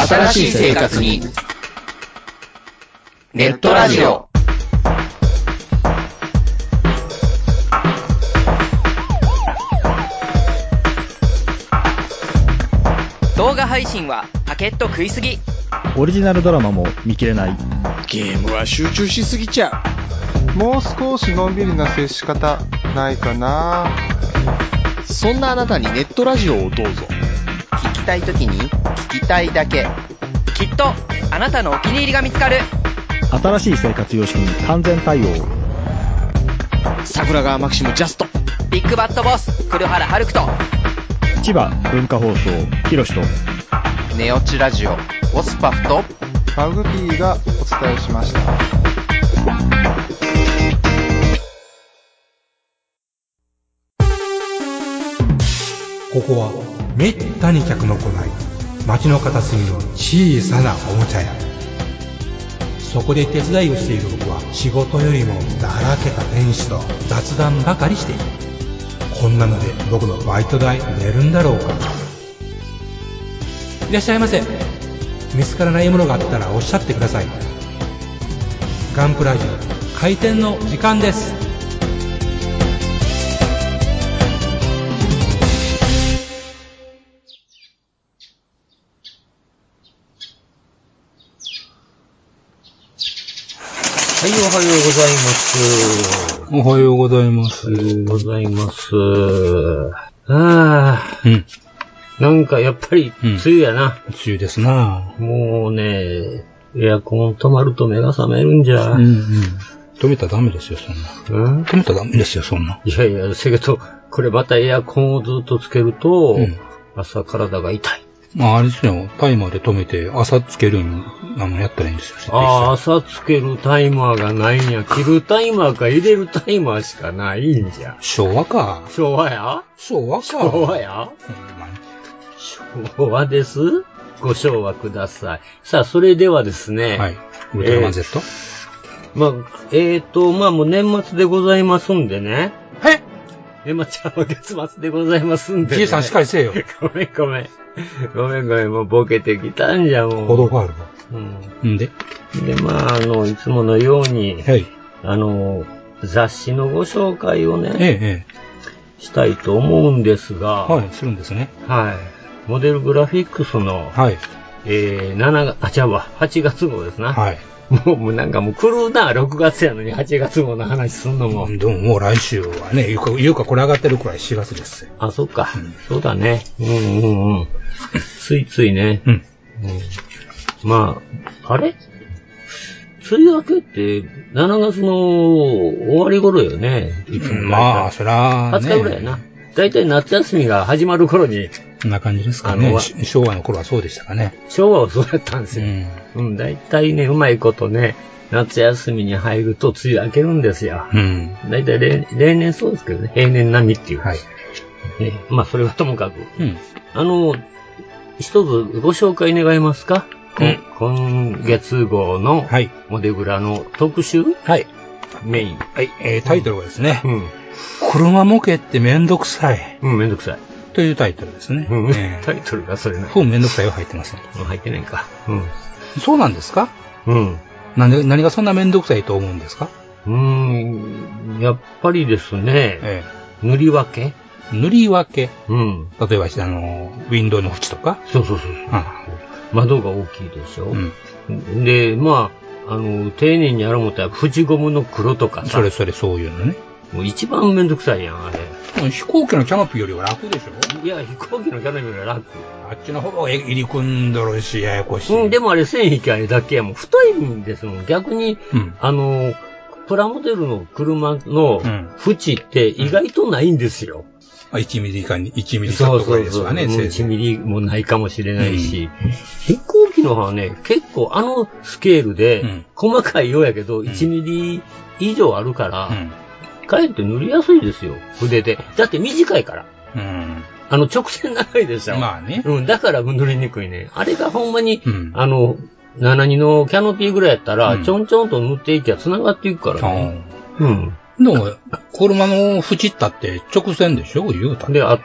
新しい生活にネットラジオ。 動画配信はパケット食いすぎ。 オリジナルドラマも見切れない。 ゲームは集中しすぎちゃう。もう少しのんびりな接し方ないかな。 そんなあなたにネットラジオをどうぞ。 聞きたいときに聞きたいだけ。 きっとあなたのお気に入りが見つかる。 新しい生活様式に完全対応。 桜川マキシムジャスト。 ビッグバットボス黒原遥人。 千葉文化放送ひろしとネオチラジオオスパフとマグピーがお伝えしました。 ここはめったに客の来ない街の片隅の小さなおもちゃ屋。そこで手伝いをしている僕は仕事よりもだらけた店主と雑談ばかりしている。こんなので僕のバイト代出るんだろうか。いらっしゃいませ。見つからないものがあったらおっしゃってください。ガンプラジオ開店の時間です。 はい、おはようございます。 おはようございます。 おはようございます。なんかやっぱり梅雨やな。 梅雨ですな。 もうね、エアコン止まると目が覚めるんじゃ。 止めたらダメですよ、そんな。止めたらダメですよ、そんな。 いやいや、せやけど、これまたエアコンをずっとつけると、朝体が痛い。 まあ、あれですよ、タイマーで止めて、朝つけるに、やったらいいんですよ。 朝つけるタイマーがないんや。切るタイマーか入れるタイマーしかないんじゃ。 昭和か。 昭和や昭和か。 昭和や昭和です。ご唱和ください。さあ、それではですね。 はい。ウルトラマン Z？ まあもう年末でございますんでね。年末ちゃんは月末でございますんで、ね。 じいさんしっかりせえよ。 ごめん、もうボケてきたんじゃもう。 ほどがあるわ。で、 まあいつものように、 はい。 雑誌のご紹介をね、したいと思うんですが、 はい、するんですね。 はい。モデルグラフィックスの、 はい。 8月号ですな。 はい。 もうなんかもう来るな、6月やのに8月号の話すんのも。 でももう来週はね、いうかこれ上がってるくらい4月です。 あ、そっか。そうだね。ついついね。まあ、あれ梅雨明けって7月の終わり頃よね。いつもまあ、そら、ね。 20日ぐらいやな。だいたい夏休みが始まる頃に。 こんな感じですかね。昭和の頃はそうでしたかね。 昭和はそうやったんですよ。だいたいね、うまいことね、夏休みに入ると梅雨明けるんですよ。だいたい例年そうですけどね、平年並みっていう。はい。まあ、それはともかく。一つご紹介願えますか？今月号のモデグラの特集？ はい。 メイン。 はい。タイトルはですね。車模型ってめんどくさい。 めんどくさい。 というタイトルですね。 タイトルがそれな。 めんどくさいは入ってますね。 入ってないんか。 そうなんですか？何がそんなめんどくさいと思うんですか？ やっぱりですね、塗り分け。 例えば、ウィンドウの縁とか。 そう。窓が大きいでしょ。で、まあ、丁寧にやろう思ったら、縁ゴムの黒とかさ。 それ、そういうのね。 もう一番めんどくさいやん、あれ。 飛行機のキャノピーよりは楽でしょ？ いや、飛行機のキャノピーよりは楽。 あっちの方が入り組んどるし、ややこしい。 でもあれ、線引きあれだけやもん。太いんですもん。逆に、プラモデルの車の縁って意外とないんですよ。 1ミリか1ミリちょっとぐらいですわね。 1ミリもないかもしれないし、飛行機の方はね、結構スケールで、細かいようやけど、1ミリ以上あるから、かえって塗りやすいですよ、筆で。だって短いから。直線長いでしょ。 まあね。 だから塗りにくいね。あれがほんまに、72のキャノピーぐらいやったら、ちょんちょんと塗っていきゃ繋がっていくからね。 でも、車の縁ったって直線でしょ言うた。 で、あと、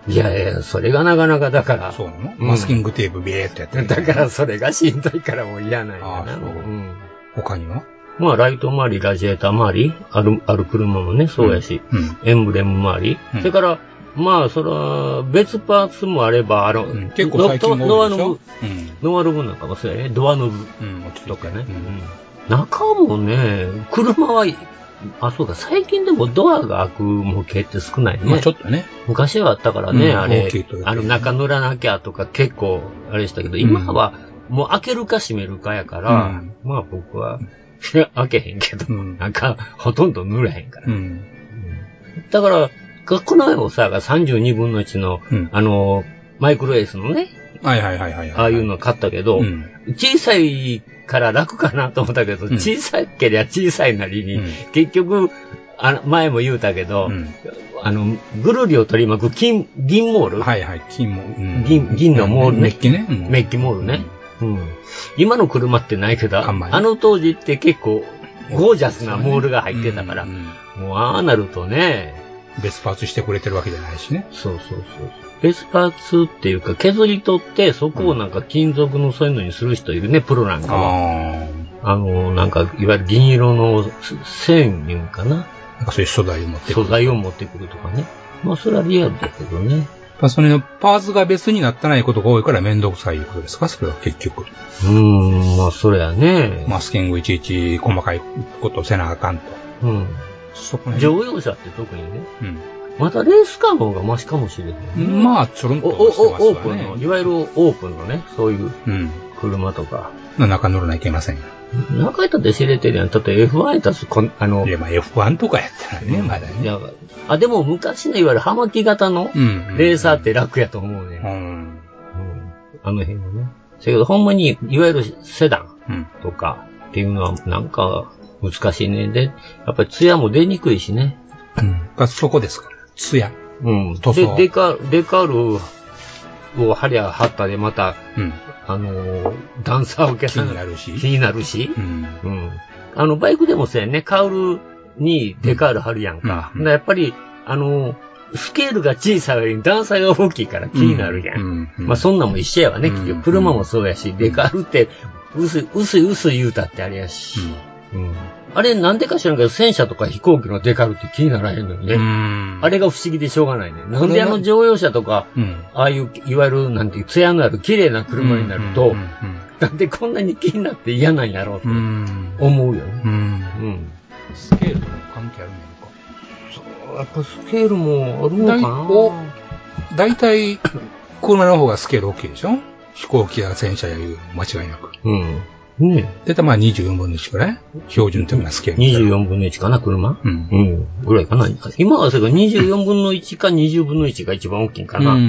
いやいや、それがなかなかだから。 そうなの、マスキングテープビーってやってる。 だからそれがしんどいからもう嫌なんやな。 他にはまあ、ライト周り、ラジエーター周り、ある車もね、そうやし、エンブレム周り。それから、まあ、それは、別パーツもあれば、 結構最近多いでしょ。 ノアノブなんかもそうやね。ドアノブとかね。中もね、車は、そうか、最近でもドアが開く模型って少ないね。 まあちょっとね。 昔はあったからね、あれ、中塗らなきゃとか結構、あれしたけど、今は、もう開けるか閉めるかやから、まあ僕は、開けへんけど、ほとんど塗らへんから。だから、この前もさ、32分の1の、マイクロエースのね、ああいうの買ったけど、小さいから楽かなと思ったけど、小さけりゃ小さいなりに、結局、前も言うたけど、ぐるりを取り巻く銀モール。銀のモールね。メッキね。メッキモールね。今の車ってないけど、あの当時って結構ゴージャスなモールが入ってたから、もうああなるとね、 別パーツしてくれてるわけじゃないしね。 そう。別パーツっていうか削り取ってそこをなんか金属のそういうのにする人いるね、プロなんかは。なんかいわゆる銀色の線言うんかな。 なんかそういう素材を持ってくる。 素材を持ってくるとかね。まあそれはリアルだけどね。 それのパーツが別になってないことが多いからめんどくさいいうことですか、それは結局。 まあそれやね。 マスキングいちいち細かいことせなあかんと。 乗用車って特にね。またレースカーの方がマシかもしれへん。 まあ、ちょろんとしてますわね。 オープンの、いわゆるオープンのね、そういう車とか。 中乗らないといけませんよ。 中やったって知れてるやん。だって F1 やったら、 いや、まあ F1 とかやったらね、まだね。 でも昔のいわゆる葉巻型のレーサーって楽やと思うね。あの辺はね。だけど、ほんまに、いわゆるセダンとかっていうのは、なんか、難しいね。で、やっぱり艶も出にくいしね。 そこですか。艶。 で、デカールを貼りゃ貼ったで、また、段差を消さない。気になるし。バイクでもそうやね、カウルにデカール貼るやんか。やっぱり、スケールが小さいよりに段差が大きいから気になるやん。まあそんなんも一緒やわね、結局。車もそうやし、デカールって、薄い言うたってあれやし。あれなんでか知らんけど、戦車とか飛行機のデカールって気にならへんのよね。あれが不思議でしょうがないね。なんで乗用車とか、ああいう、いわゆる、なんていう、艶のある綺麗な車になると、なんでこんなに気になって嫌なんやろうと思うよね。 スケールとも関係あるんやろか。 そう、やっぱスケールもあるのかな。だいたい、車の方がスケール大きいでしょ？飛行機や戦車やいう間違いなく。で、まあ24分の1くらい標準的なスケール。 24分の1かな、車？ぐらいかな。今はそれが24分の1か20分の1が一番大きいかな。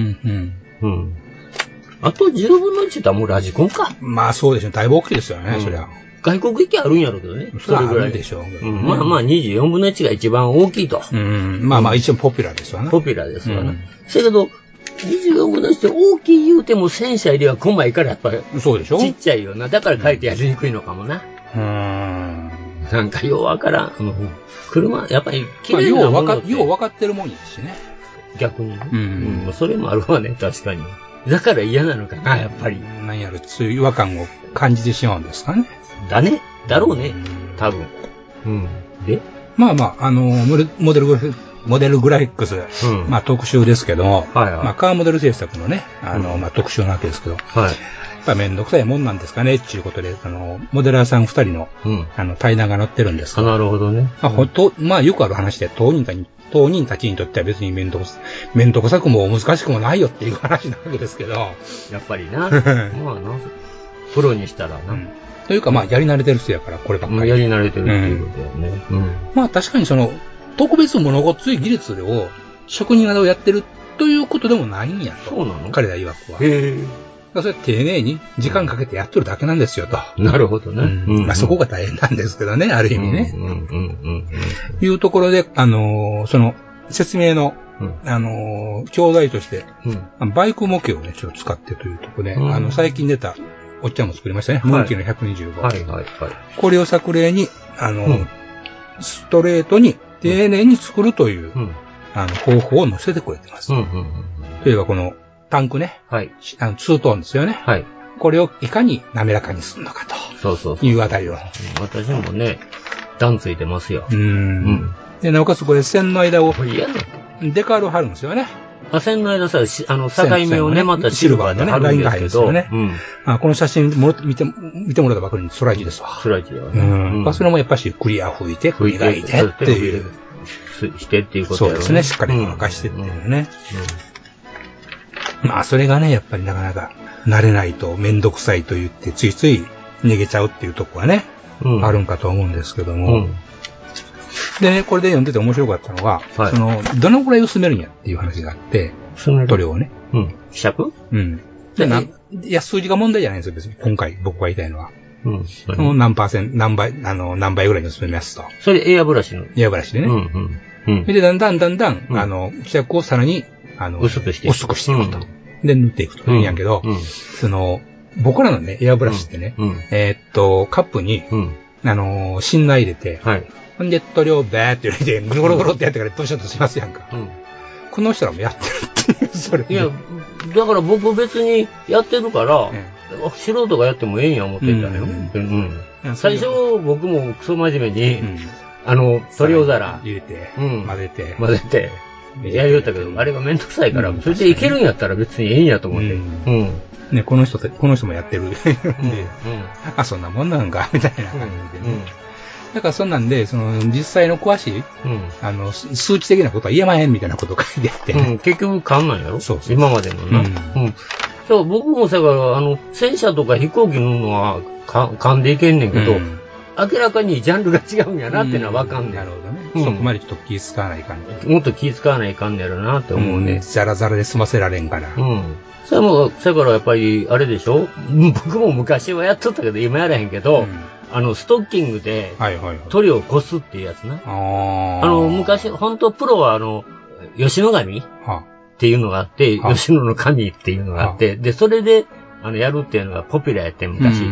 あと10分の1ってもうラジコンか。 まあそうですね。だいぶ大きいですよね、そりゃ。 外国行きあるんやろうけどね。 それぐらいでしょう。 まあまあ24分の1が一番大きいと。 まあまあ一応ポピュラーですわな。 ポピュラーですわな。せやけど、24分の1って大きい言うても戦車よりは細いからやっぱり。 そうでしょ？ ちっちゃいよな。だから書いてやりにくいのかもな。なんかようわからん。車、やっぱり綺麗なものって。 ようわかってるもんですしね。 逆にね。それもあるわね、確かに。だから嫌なのかな、やっぱり。 なんやろ、そういう違和感を感じてしまうんですかね。 だろうね。多分。でまあまあ、モデルグラフィックス、まあ特集ですけども、まあカーモデル制作のね、まあ特集なわけですけど、やっぱめんどくさいもんなんですかね、っていうことで、モデラーさん二人の、対談が載ってるんですけど。 なるほどね。 まあよくある話で、当人たちにとっては別にめんどくさくも難しくもないよっていう話なわけですけど。 やっぱりな。まあな。プロにしたらな。 というかまあやり慣れてる人やから、こればっかり。 やり慣れてるっていうことだよね。 まあ確かに特別物ごっつい技術を職人技をやってるということでもないんやと。 そうなの？ 彼ら曰くは。それ丁寧に時間かけてやっとるだけなんですよと。 なるほどね。 まあそこが大変なんですけどね、ある意味ね。いうところで、説明の、教材として、バイク模型をね、ちょっと使ってというところで、最近出た、おっちゃんも作りましたね。ムンキの125。これを作例に、ストレートに丁寧に作るという方法を載せてくれてます。例えばこのタンクね。はい。ツートーンですよね。はい。これをいかに滑らかにするのかと。そういうあたりを。 私もね、段ついてますよ。 で、なおかつこれ線の間を、デカールを貼るんですよね。 線の間さ、境目をね、またシルバーで貼るんですけど、 この写真見てもらったばかりにストライチですわ。 ストライチだね。 それもやっぱしクリア拭いて、磨いてっていう。 してっていうことやろね。 そうですね、しっかり乾かしてっていうね。まあ、それがね、やっぱりなかなか慣れないとめんどくさいと言ってついつい逃げちゃうっていうとこはね、あるんかと思うんですけども。でね、これで読んでて面白かったのが、どのくらい薄めるんやっていう話があって、塗料をね。 希釈？ いや、数字が問題じゃないんですよ、別に。今回僕が言いたいのは。何倍ぐらいに薄めますと。 それエアブラシの？ エアブラシでね。で、だんだん、希釈をさらに、薄くしていくと。で、塗っていくと。やんけど、僕らのね、エアブラシってね、カップに、芯内入れて、ほんで、塗料をバーって入れて、ゴロゴロってやってからドシャッとしますやんか。この人らもやってるっていう、それ。 いや、だから僕別にやってるから、素人がやってもええんや思ってんだよ。最初僕もクソ真面目に、塗料皿入れて、混ぜて、 やりよったけど、あれがめんどくさいから、それでいけるんやったら別にええんやと思って。 ね、この人もやってる。あ、そんなもんなんか、みたいな感じでね。だからそんなんで、実際の詳しい、数値的なことは言えまへんみたいなこと書いてあって。 結局勘なんやろ？そう。今までのな。そう僕もさ、戦車とか飛行機乗るのは勘でいけんねんけど、明らかにジャンルが違うんやなってのはわかんねん。 なるほどね。そこまでちょっと気使わないかんね。 もっと気使わないかんねやろなって思うね。 ザラザラで済ませられんから。 それも、だからやっぱり、あれでしょ？僕も昔はやっとったけど、今やらへんけど、ストッキングで、塗料をこすっていうやつな。昔、本当プロは吉野紙っていうのがあって、吉野の紙っていうのがあって、で、それで、やるっていうのがポピュラーやって昔。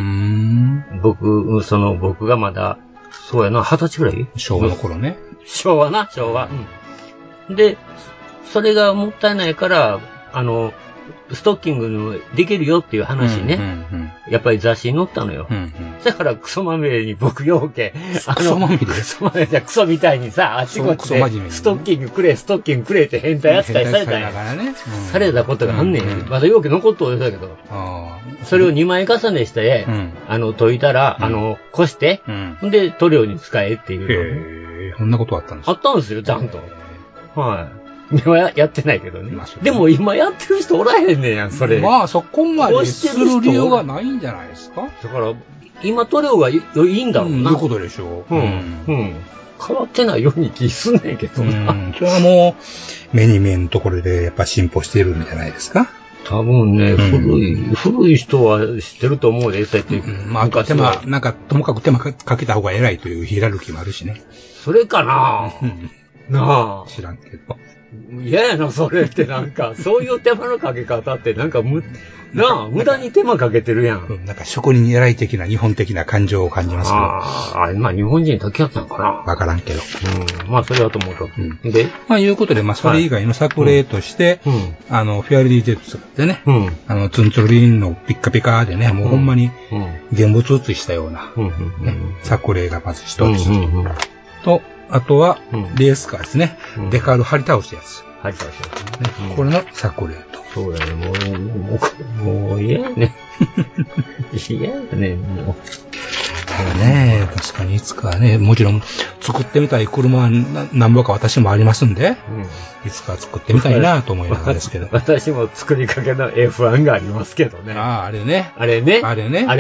僕がまだ、そうやな、20歳ぐらい？ 昭和の頃ね。 昭和。で、それがもったいないから、ストッキングのできるよっていう話ね。やっぱり雑誌に載ったのよ。だからクソまみれに僕ようけ、 クソまみれじゃクソみたいにさ、あっちこっちでストッキングくれって変態扱いされたんや。されたことがあんねん。まだようけ残っとるんだけど。それを2枚重ねして、解いたら、こして、で、塗料に使えっていう。 そんなことあったんですか？ あったんですよ、ちゃんと。はい。今やってないけどね。でも今やってる人おらへんねんやん、それ。 まあそこまでする理由がないんじゃないですか？ だから、今塗料がいいんだろうな。 いうことでしょう。 変わってないように気すんねんけどな。 それはもう、目に見えんところでやっぱ進歩してるんじゃないですか？ 多分ね、古い人は知ってると思うで、そうやって。 まあ、ともかく手間かけた方が偉いというヒエラルキーもあるしね。 それかななあ。 知らんけど。 嫌やな、それってなんか、そういう手間のかけ方ってなんか無駄に手間かけてるやん。 なんか職人偉い的な日本的な感情を感じますけど。 まあ日本人だけやったのかな。 わからんけど。 まあそれはと思うと。 で、まあいうことで、まあそれ以外の作例として、フェアリージェットでね、ツンツルリンのピッカピカでね、もうほんまに現物写したような作例がまず一つ。と、あとは、レースカーですね。デカール張り倒すやつ。 張り倒すやつね。これの作例と。 そうやね。もう嫌やね。嫌やね、もう。 ただね、確かにいつかね、もちろん作ってみたい車は何ぼか私もありますんで、いつか作ってみたいなと思いながらですけど。 私も作りかけの F1 がありますけどね。 あれね。 あれね。もう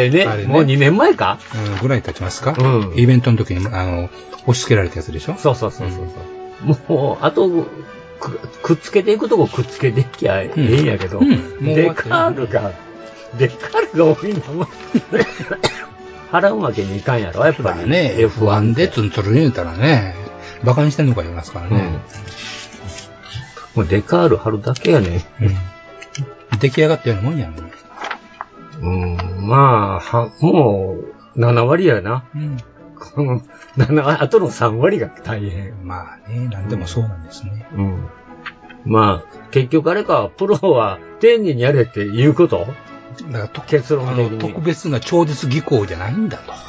2年前かぐらい経ちますか？イベントの時に、押し付けられたやつでしょ？ そう。もう、あと、くっつけていくとこくっつけていきゃええんやけど、デカールが多いんだもん。払うわけにいかんやろ、やっぱり。 ね、F1 でツンツル言うたらね、馬鹿にしてんのか言いますからね。 もうデカール貼るだけやね。 出来上がったようなもんやね。 まあ、もう、7割やな。 この、あとの3割が大変。 まあね、なんでもそうなんですね。 うん。まあ、結局あれか、プロは丁寧にやれって言うこと？ だから結論的に。 特別な超絶技巧じゃないんだと。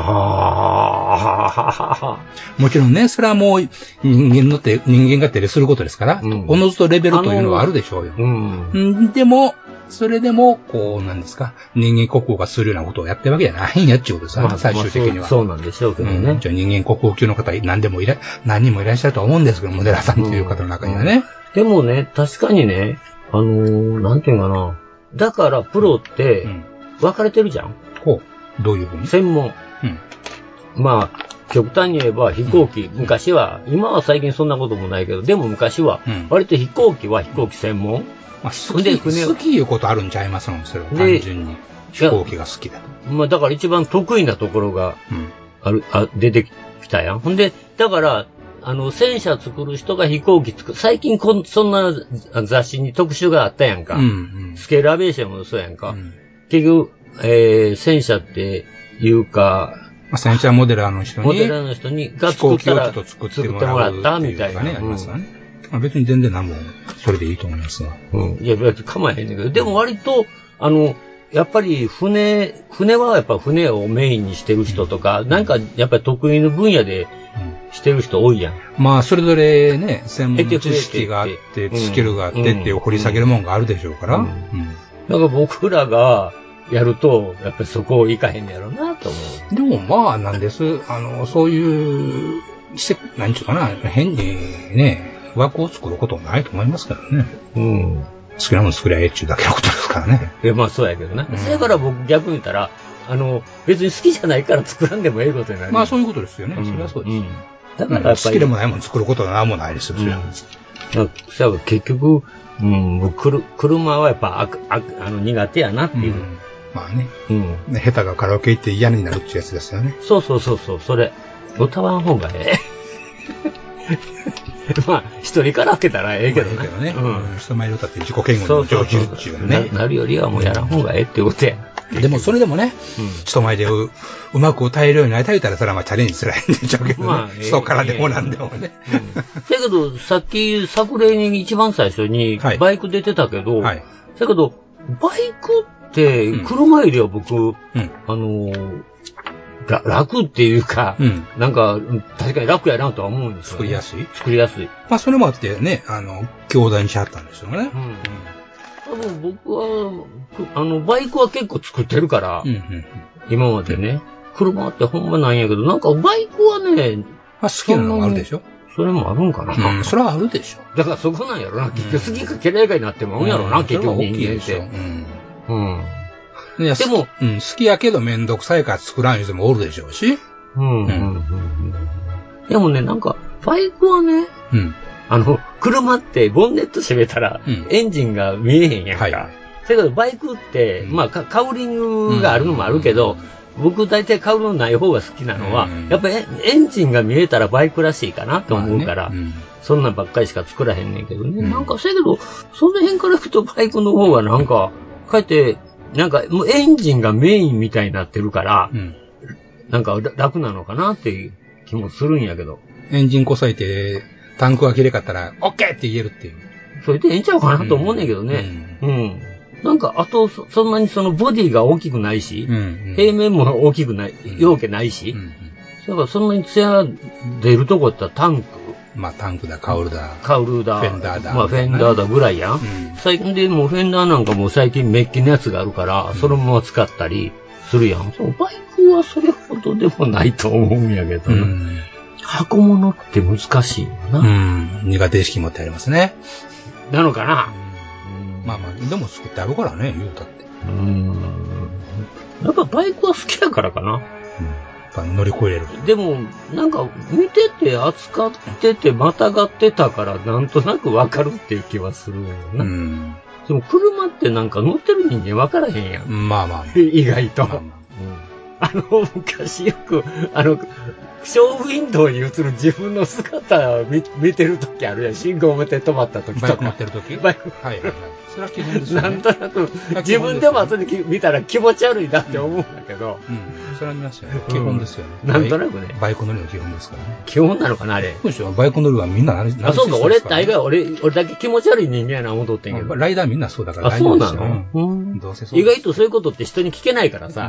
はあ。もちろんね、それはもう人間が照れすることですから、おのずとレベルというのはあるでしょうよ。でも、それでも、こう、なんですか、人間国宝がするようなことをやってるわけじゃないんやっちゅうことですから、最終的には。 そうなんでしょうけどね。 じゃあ人間国宝級の方、何人もいらっしゃると思うんですけど、モデラーさんという方の中にはね。 でもね、確かにね、なんていうかな。だから、プロって、分かれてるじゃん。 ほう。どういうふうに？ 専門。まあ、極端に言えば飛行機、昔は、今は最近そんなこともないけど、でも昔は、割と飛行機は飛行機専門。 まあ、好きいうことあるんちゃいますの？それは単純に。飛行機が好きだと。 まあ、だから一番得意なところが、出てきたやん。ほんで、だから、戦車作る人が飛行機作る。最近そんな雑誌に特集があったやんか。スケールアビエーションもそうやんか。結局、戦車っていうか、 戦車モデラーの人に、が作ったら、作ってもらったみたいな。 ありますよね。別に全然何も、それでいいと思いますが。 いや、別に構えへんねんけど、でも割と、やっぱり船はやっぱ船をメインにしてる人とか、なんかやっぱり得意の分野でしてる人多いやん。 まあ、それぞれね、専門知識があって、スキルがあってっていう掘り下げるもんがあるでしょうから。 だから僕らがやると、やっぱりそこをいかへんやろうなと思う。 でもまあなんです。そういう、何ちゅうかな、変にね、枠を作ることはないと思いますからね。好きなもの作りゃええっちゅうだけのことですからね。 いや、まあそうやけどな。だから僕逆に言ったら、別に好きじゃないから作らんでもええことになる。 まあそういうことですよね。それはそうです。 だからやっぱり。 好きでもないもの作ることは何もないですよ、 それは結局、車はやっぱ苦手やなっていう。 まあね。下手がカラオケ行って嫌になるっていうやつですよね。 そう、それ。歌わん方がええ。まあ、一人から開けたらええけどね。 人前で歌って自己嫌悪に乗じるっていうね。 なるよりはもうやらん方がええってことや。 でもそれでもね、人前でうまく歌えるようになりたいたら、それはまあチャレンジすらいいんでしょうけどね。人からでもなんでもね。 だけど、さっき作例に一番最初にバイク出てたけど、だけど、バイクって車よりは僕、楽っていうか、なんか、確かに楽やなとは思うんですよ、 作りやすい。 まあ、それもあってね、兄弟にしはったんですよね。 多分僕は、バイクは結構作ってるから、今までね、車ってほんまなんやけど、なんかバイクはね、 好きなのもあるでしょ？ それもあるんかな。 それはあるでしょ。 だからそこなんやろな。結局好きか嫌いかになってもんやろな、結局人間って。 でも、好きやけどめんどくさいから作らん人もおるでしょうし。 でもね、なんか、バイクはね、車ってボンネット閉めたら、エンジンが見えへんやんか。だけどバイクって、まあ、カウリングがあるのもあるけど、僕大体カウリングない方が好きなのは、やっぱりエンジンが見えたらバイクらしいかなと思うから、そんなんばっかりしか作らへんねんけどね。なんか、せやけど、その辺からいくとバイクの方がなんか、かえって、なんか、もうエンジンがメインみたいになってるから、なんか楽なのかなっていう気もするんやけど。 エンジンこさえて、タンクが切れかったら、オッケーって言えるっていう。 それでええんちゃうかなと思うねんけどね。なんか、あと、そんなにそのボディが大きくないし、平面も大きくない、容器ないし、だからそんなに艶出るとこやったらタンク。 まあタンクだ、カウルだ。 フェンダーだ。 まあフェンダーだぐらいやん。最近でもうフェンダーなんかもう最近メッキのやつがあるから、そのまま使ったりするやん。バイクはそれほどでもないと思うんやけどな。箱物って難しいよな。 苦手意識持ってありますね。 なのかな。 まあまあ、でも作ってあるからね、言うたって。 やっぱバイクは好きだからかな。 乗り越えれる。 でも、なんか、見てて、扱ってて、またがってたから、なんとなくわかるっていう気はするよな。でも、車ってなんか乗ってる人間わからへんやん。 まあまあ。 意外と。昔よく、ショーウィンドウに映る自分の姿を見てるときあるやん。信号向て止まったときとか。 バイク乗ってるとき？ バイク。 はいはいはい。それは基本ですよね。 なんとなく、自分でも後で見たら気持ち悪いなって思うんだけど、 それは見ますよね。基本ですよね。 なんとなくね。 バイク乗りの基本ですからね。 基本なのかな、あれ。 そうでしょ、バイク乗りはみんなあ、そうか、俺だけ気持ち悪い人間やな思っとってんけど。 ライダーみんなそうだから。 あ、そうなの？ どうせそう。 意外とそういうことって人に聞けないからさ。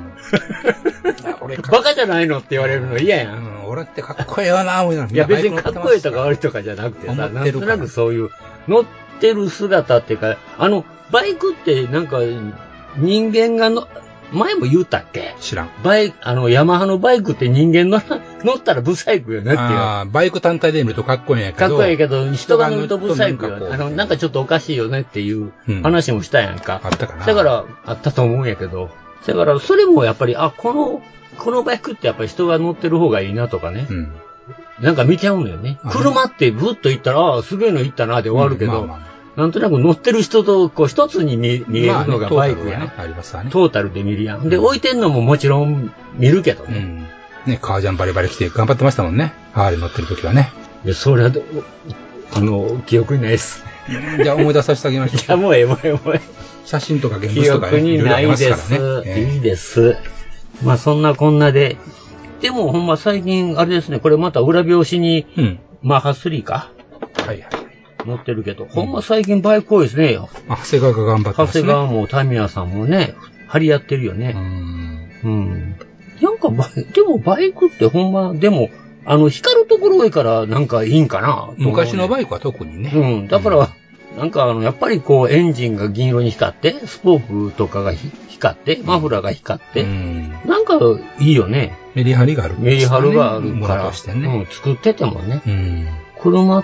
バカじゃないのって言われるの嫌やん。 俺ってかっこええよな、思いながら。 いや、別にかっこええとか悪いとかじゃなくてさ、なんとなくそういう、乗ってる姿っていうか、バイクってなんか、人間が前も言うたっけ？ 知らん。 ヤマハのバイクって人間乗ったらブサイクよねっていう。 バイク単体で見るとかっこいいんやけど。 かっこいいけど、人が乗るとブサイクよね。なんかちょっとおかしいよねっていう話もしたやんか。 あったかな。 だから、あったと思うんやけど。だから、それもやっぱり、このバイクってやっぱり人が乗ってる方がいいなとかね。なんか見ちゃうのよね。車ってブッと行ったら、すげえの行ったなって終わるけど、なんとなく乗ってる人とこう一つに見えるのがバイクやん。トータルで見るやん。で、置いてんのももちろん見るけどね。 ね、革ジャンバリバリ着て頑張ってましたもんね。ハーレー乗ってる時はね。 いや、それは、記憶にないです。 じゃあ思い出させてあげましょう。 いや、もうええ。 写真とか現物とかね。 記憶にないです。いいです。まあ、そんなこんなで。でも、ほんま最近、あれですね、これまた裏表紙に、マッハ3か。 はいはい。 乗ってるけど、ほんま最近バイク多いですね。 長谷川が頑張ってますね。 長谷川もタミヤさんもね、張り合ってるよね。なんかでもバイクってほんま、でも、光るところ多いからなんかいいんかな。 昔のバイクは特にね。 だから、なんかやっぱりこうエンジンが銀色に光って、スポークとかが光って、マフラーが光って、なんかいいよね。 メリハリがある。 メリハリがあるから、作っててもね。車って、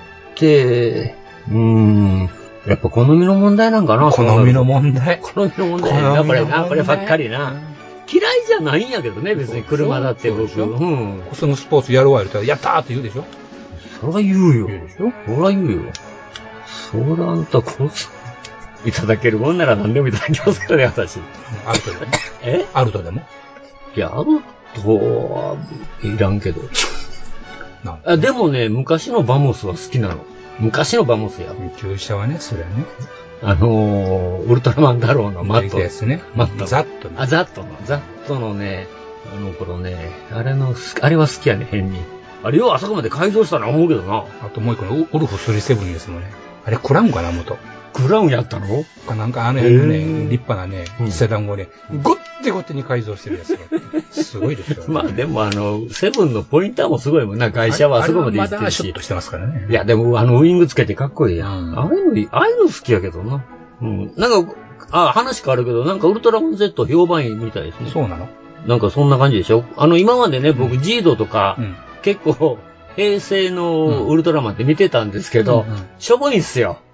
やっぱ好みの問題なんかな。 好みの問題。 好みの問題。やっぱりな、こればっかりな。嫌いじゃないんやけどね、別に車だって僕。 そのスポーツやるわ、言ったら、やったーって言うでしょ？ そら言うよ。そら言うよ。そらあんたいただけるもんなら何でもいただきますからね、私。 アルトでも？アルトでも？ いや、アルトはいらんけど。でもね、昔のバモスは好きなの。昔のバモスや。 旧車はね、それはね。 ウルトラマンダローのマット。 ですね。 マット。 ザットね。 ザットのね、頃ね、あれは好きやね、変に。あれよ、あそこまで改造したな思うけどな。 あともう一個のウルフ37ですもんね。あれ、クラウンかな、元。 クラウンやったの？ なんか辺のね、立派なね、セダンをね、ごってごってに改造してるやつが。すごいですよ。 まあでもセブンのポインターもすごいもんな、会社はあそこまで行ってるし。 まだシュッとしてますからね。 いや、でもウィングつけてかっこいいやん。ああいうの好きやけどな。なんか、話変わるけど、なんかウルトラマン Z 評判いいみたいですね。 そうなの？ なんかそんな感じでしょ？今までね、僕、ジードとか、結構、平成のウルトラマンって見てたんですけど、しょぼいんすよ。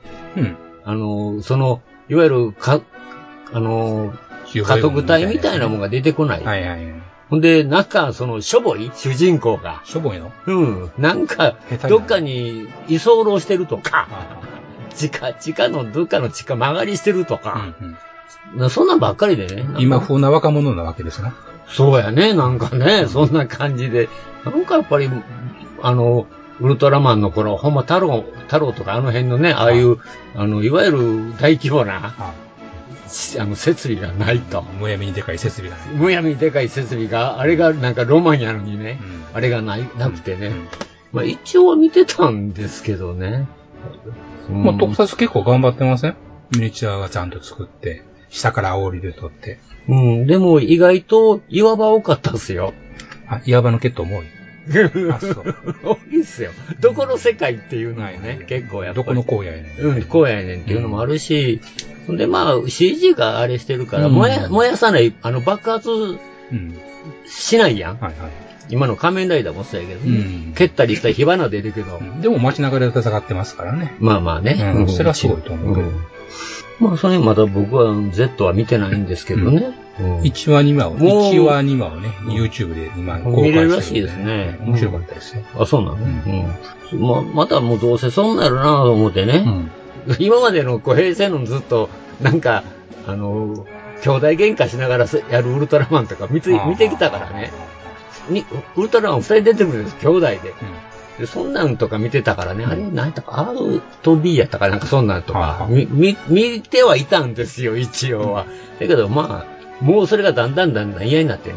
いわゆる、家督隊みたいなもんが出てこない。ほんで、なんか、しょぼい主人公が。 しょぼいの？ なんか、どっかに居候してるとか、地下のどっかの地下曲がりしてるとか、そんなんばっかりでね。 今風な若者なわけですな。 そうやね、なんかね、そんな感じで。なんかやっぱり、ウルトラマンの頃、ほんま太郎とかあの辺のね、ああいう、いわゆる大規模な、設備がないと。 むやみにでかい設備がない。 むやみにでかい設備が、あれがなんかロマンやのにね、あれがなくてね。まあ一応見てたんですけどね。 まあ特撮結構頑張ってません？ミニチュアがちゃんと作って、下から煽りで撮って。 でも意外と岩場多かったっすよ。 岩場の血統も多い。 多いっすよ。どこの世界っていうのはね、結構やっぱり。 どこの荒野やねん。荒野やねんっていうのもあるし、で、まあ、CG があれしてるから、燃やさない、爆発しないやん。今の仮面ライダーもそうやけどね。蹴ったりしたら火花出るけど。 でも街中で戦ってますからね。 まあまあね。 それはすごいと思うけど。 まあ、それまだ僕は Z は見てないんですけどね。 1話2話をね、YouTube で今公開してる。 見れるらしいですね。 面白かったですよ。 あ、そうなの？またもうどうせそんなるなと思ってね。今までの平成のずっと、なんか、兄弟喧嘩しながらやるウルトラマンとか見てきたからね。ウルトラマン2人出てくるんです、兄弟で。でそんなんとか見てたからね、あれ、何やったか、R と B やったかなんかそんなんとか、見てはいたんですよ、一応は。だけどまあ、もうそれがだんだん嫌になってね。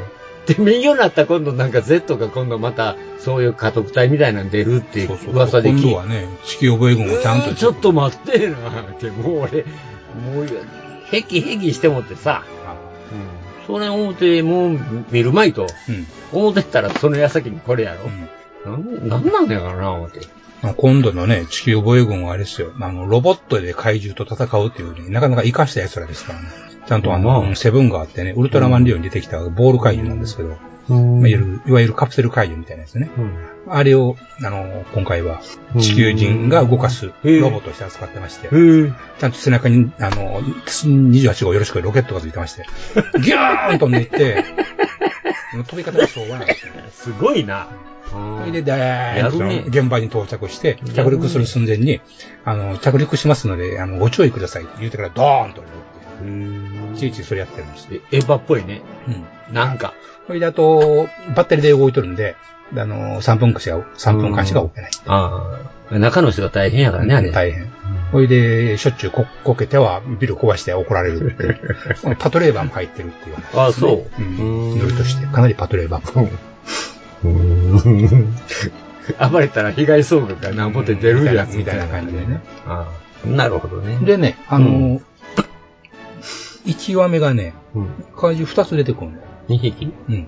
で、免許になったら今度なんか Z が今度また、そういう家督隊みたいなの出るって噂で聞いて。 今度はね、地球防衛軍をちゃんと。 ちょっと待ってなって、もう俺、もう、ヘキしてもってさ、それ思って、もう見るまいと、思ってたらその矢先にこれやろ。なんなんだよな、思って。 今度のね、地球防衛軍はあれですよ。ロボットで怪獣と戦うっていうね、なかなか活かした奴らですからね。ちゃんとセブンがあってね、ウルトラマンリオに出てきたボール怪獣なんですけど、いわゆるカプセル怪獣みたいなやつね。あれを、今回は地球人が動かすロボットとして扱ってまして、ちゃんと背中に、28号よろしくロケットがついてまして、ギューンと抜いて、飛び方がしょうがないですよね。 すごいな。 それで、現場に到着して、着陸する寸前に、着陸しますので、ご注意くださいって言うてからドーンと。いちいちそれやってるんです。 エヴァっぽいね。なんか。 それであと、バッテリーで動いとるんで、3分間しか動けない。 中の人が大変やからね、あれ。 大変。それで、しょっちゅうこけてはビル壊して怒られるっていう。パトレーバーも入ってるっていう話ですね。 そう。 ノリとして、かなりパトレーバーも。 暴れたら被害総額が何ぼって出るやつみたいな感じでね。 なるほどね。 でね、1話目がね、怪獣2つ出てくるんだよ。 2匹？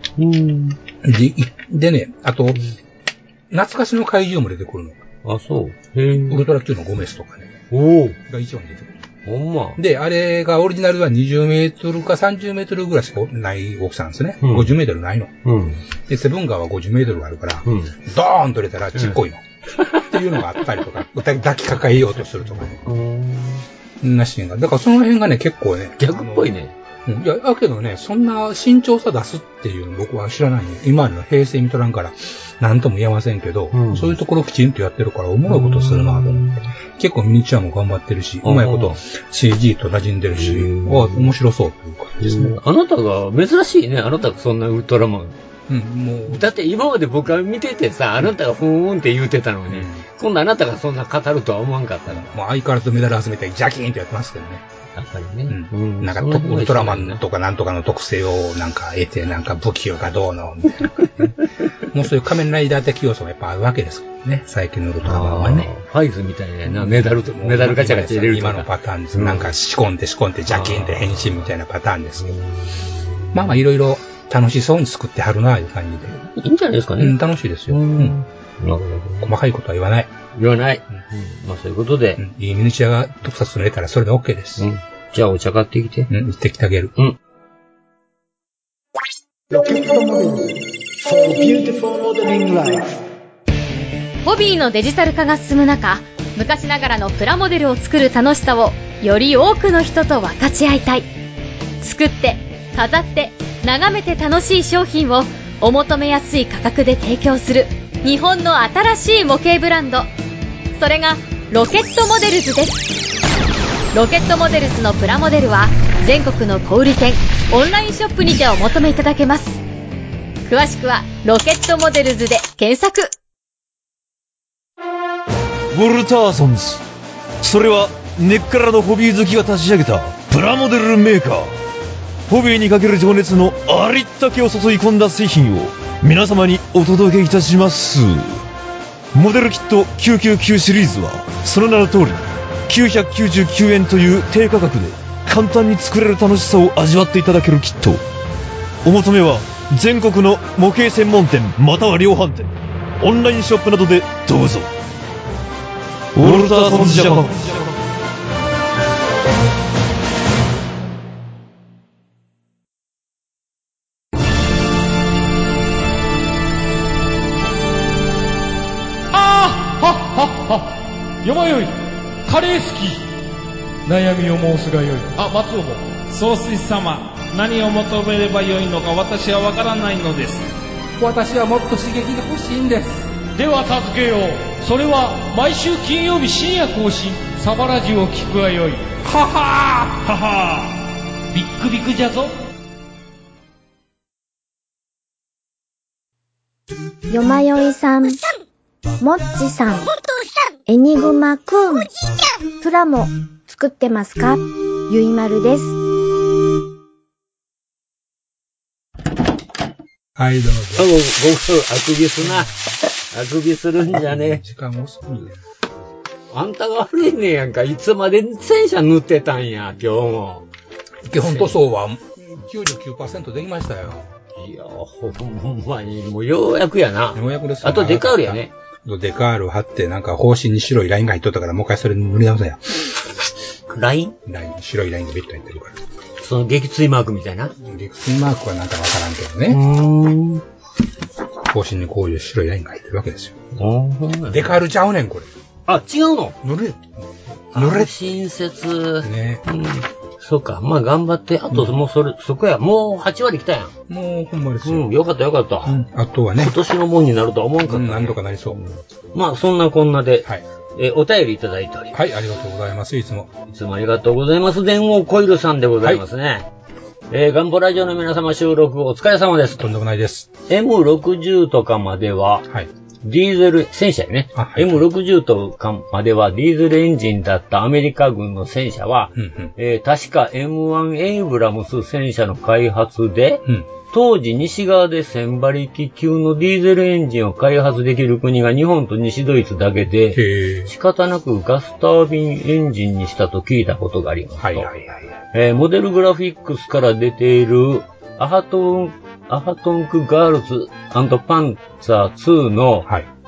でね、あと、懐かしの怪獣も出てくるの。 そう。 ウルトラ Q のゴメスとかね。が1話に出てくる。 ほんま。 で、あれがオリジナルは20メートルか30メートルぐらいしかない大きさなんですね。50メートルないの。で、セブンガーは50メートルがあるから、ドーンと出たらちっこいの。っていうのがあったりとか、抱きかかえようとするとかね。そんなシーンが。だからその辺がね、結構ね。 逆っぽいね。 いや、だけどね、そんな慎重さ出すっていうの僕は知らないね。今の平成見とらんから、なんとも言えませんけど、そういうところきちんとやってるから、おもろいことするなと思って。結構ミニチュアも頑張ってるし、うまいこと CG と馴染んでるし、面白そうという感じですね。 あなたが、珍しいね、あなたがそんなウルトラマン。 もう。 だって今まで僕が見ててさ、あなたがふーんって言うてたのに、今度あなたがそんな語るとは思わんかったら。 もう相変わらずメダル集めてジャキーンとやってますけどね。 やっぱりね。 なんかウルトラマンとかなんとかの特性をなんか得て、なんか武器がどうの、みたいな。もうそういう仮面ライダー的要素がやっぱあるわけですからね。最近のウルトラマンはね。 ファイズみたいなメダルガチャガチャ入れる今のパターンです。なんか仕込んでジャキーンって変身みたいなパターンですけど。まあいろいろ楽しそうに作ってはるな、いう感じで。いいんじゃないですかね。 楽しいですよ。なるほど。細かいことは言わない。 言わない。まあそういうことで。 いいミニチュアが特撮の得たらそれで OK です。 じゃあお茶買ってきて。 行ってきてあげる。 ホビーのデジタル化が進む中、昔ながらのプラモデルを作る楽しさをより多くの人と分かち合いたい。作って、飾って、眺めて楽しい商品をお求めやすい価格で提供する日本の新しい模型ブランド。それがロケットモデルズです。ロケットモデルズのプラモデルは全国の小売店、オンラインショップにてお求めいただけます。詳しくはロケットモデルズで検索。 ウォルターソンズ、それは根っからのホビー好きが立ち上げたプラモデルメーカー。ホビーにかける情熱のありったけを注い込んだ製品を皆様にお届けいたします。モデルキット999シリーズはその名の通り999円という低価格で簡単に作れる楽しさを味わっていただけるキット。お求めは全国の模型専門店または量販店、オンラインショップなどでどうぞ。ウォルターソンズジャパン。 よまよい、カレー好き。悩みを申すがよい。松尾も。 総帥様、何を求めればよいのか私はわからないのです。 私はもっと刺激が欲しいんです。では助けよう。それは毎週金曜日深夜更新、サバラジュを聞くがよい。ははーははー、ビックビックじゃぞ。 よまよいさん、もっちさん、エニグマくん、プラモ作ってますか？ゆいまるです。 はい、どうぞ。 僕、あくびすな。あくびするんじゃね。 時間遅いよ。 あんたが悪いねやんか。いつまで洗車塗ってたんや、今日も。 基本塗装は 99% できましたよ。 いや、ほんまに、もうようやくやな。 ようやくですよ。 あとデカールやね。 デカール貼って、なんか方針に白いラインが入っとったから、もう一回それ塗り直せや。 ライン、 白いラインがベッと入ってるから。 その撃墜マークみたいな。 撃墜マークはなんかわからんけどね。方針にこういう白いラインが入ってるわけですよ。デカールちゃうねん、これ。 あ、違うの？ 塗れ。 親切。ね。そうか。まあ頑張って。あと、もうそこや。もう8割来たやん。 もうほんまですよ。 よかったよかった。 あとはね。 今年のもんになるとは思わんかった。 なんとかなりそう。 まあそんなこんなで。はい。お便りいただいております。 はい、ありがとうございます。いつも。 いつもありがとうございます。電王コイルさんでございますね。ガンボラジオの皆様収録お疲れ様です。 とんでもないです。 M60 とかまでは、ディーゼル、戦車やね。M60 とかまではディーゼルエンジンだったアメリカ軍の戦車は、確か M1 エイブラムス戦車の開発で、当時西側で1000馬力級のディーゼルエンジンを開発できる国が日本と西ドイツだけで、仕方なくガスタービンエンジンにしたと聞いたことがありますと。モデルグラフィックスから出ているアハトンクガールズ&パンツァー2の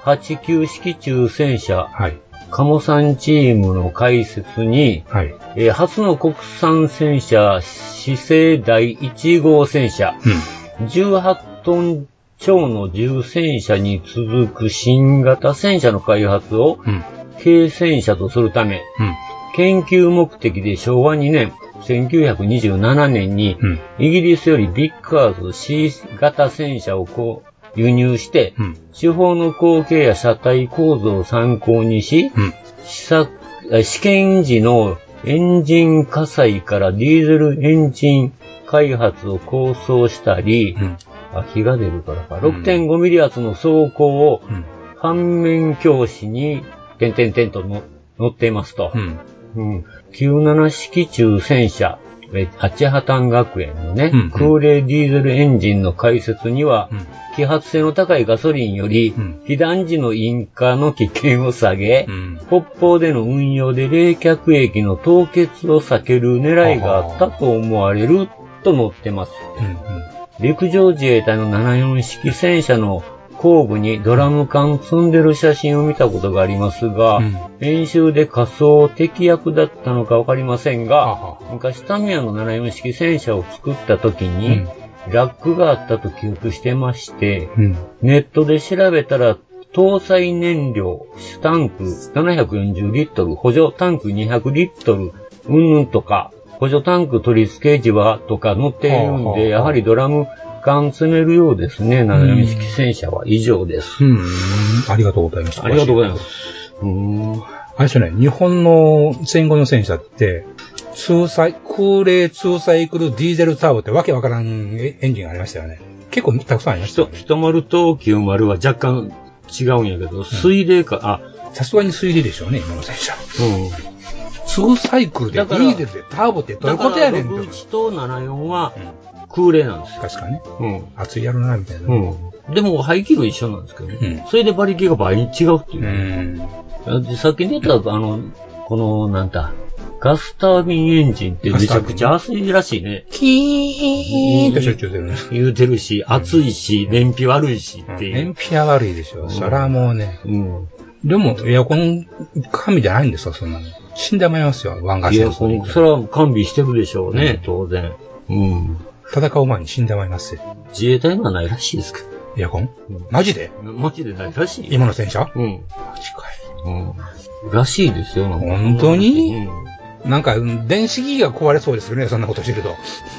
89式中戦車、カモさんチームの解説に、初の国産戦車、市政第1号戦車、18トン超の重戦車に続く新型戦車の開発を、軽戦車とするため、研究目的で昭和2年、1927年に、イギリスよりビッカーズ C 型戦車を輸入して、手法の後継や車体構造を参考にし、試験時のエンジン火災からディーゼルエンジン開発を構想したり、火が出るからか、6.5 ミリ圧の装甲を反面鏡子に、と乗っていますと。97式中戦車、八波丹学園のね、空冷ディーゼルエンジンの開設には、揮発性の高いガソリンより、被弾時の引火の危険を下げ、北方での運用で冷却液の凍結を避ける狙いがあったと思われると載ってます。陸上自衛隊の74式戦車の後部にドラム缶積んでる写真を見たことがありますが、演習で仮想敵役だったのかわかりませんが、昔タミヤの74式戦車を作った時に、ラックがあったと記憶してまして、ネットで調べたら、搭載燃料、主タンク740リットル、補助タンク200リットル、とか、補助タンク取り付け時はとか載っているんで、やはりドラム缶詰めるようですね。74式戦車は以上です。 ありがとうございます。 ありがとうございます。 あれですよね、日本の戦後の戦車って、空冷2サイクルディーゼルターボってわけわからんエンジンがありましたよね。結構たくさんありましたよね。 10と90は若干違うんやけど、水冷か、 さすがに水冷でしょうね、今の戦車。2サイクルでディーゼルでターボってどういうことやねんって。 61と74は空冷なんですよ。 確かね。熱いやろな、みたいな。 でも排気量一緒なんですけどね。それで馬力が倍に違うっていう。さっき出た、ガスタービンエンジンってめちゃくちゃ熱いらしいね。 キーンとしょっちゅう出るね。 言うてるし、熱いし、燃費悪いしっていう。 燃費は悪いでしょ。そらもうね。でも、エアコン完備じゃないんですか、そんなの。死んでまいりますよ、ワンガス。 エアコン、それは完備してるでしょうね、当然。 戦う前に死んでまいりますよ。 自衛隊にはないらしいですけど。 エアコンマジでマジでないらしい。 今の戦車マジかい。らしいですよ、 本当になんか、電子機器が壊れそうですよね、そんなことしてると。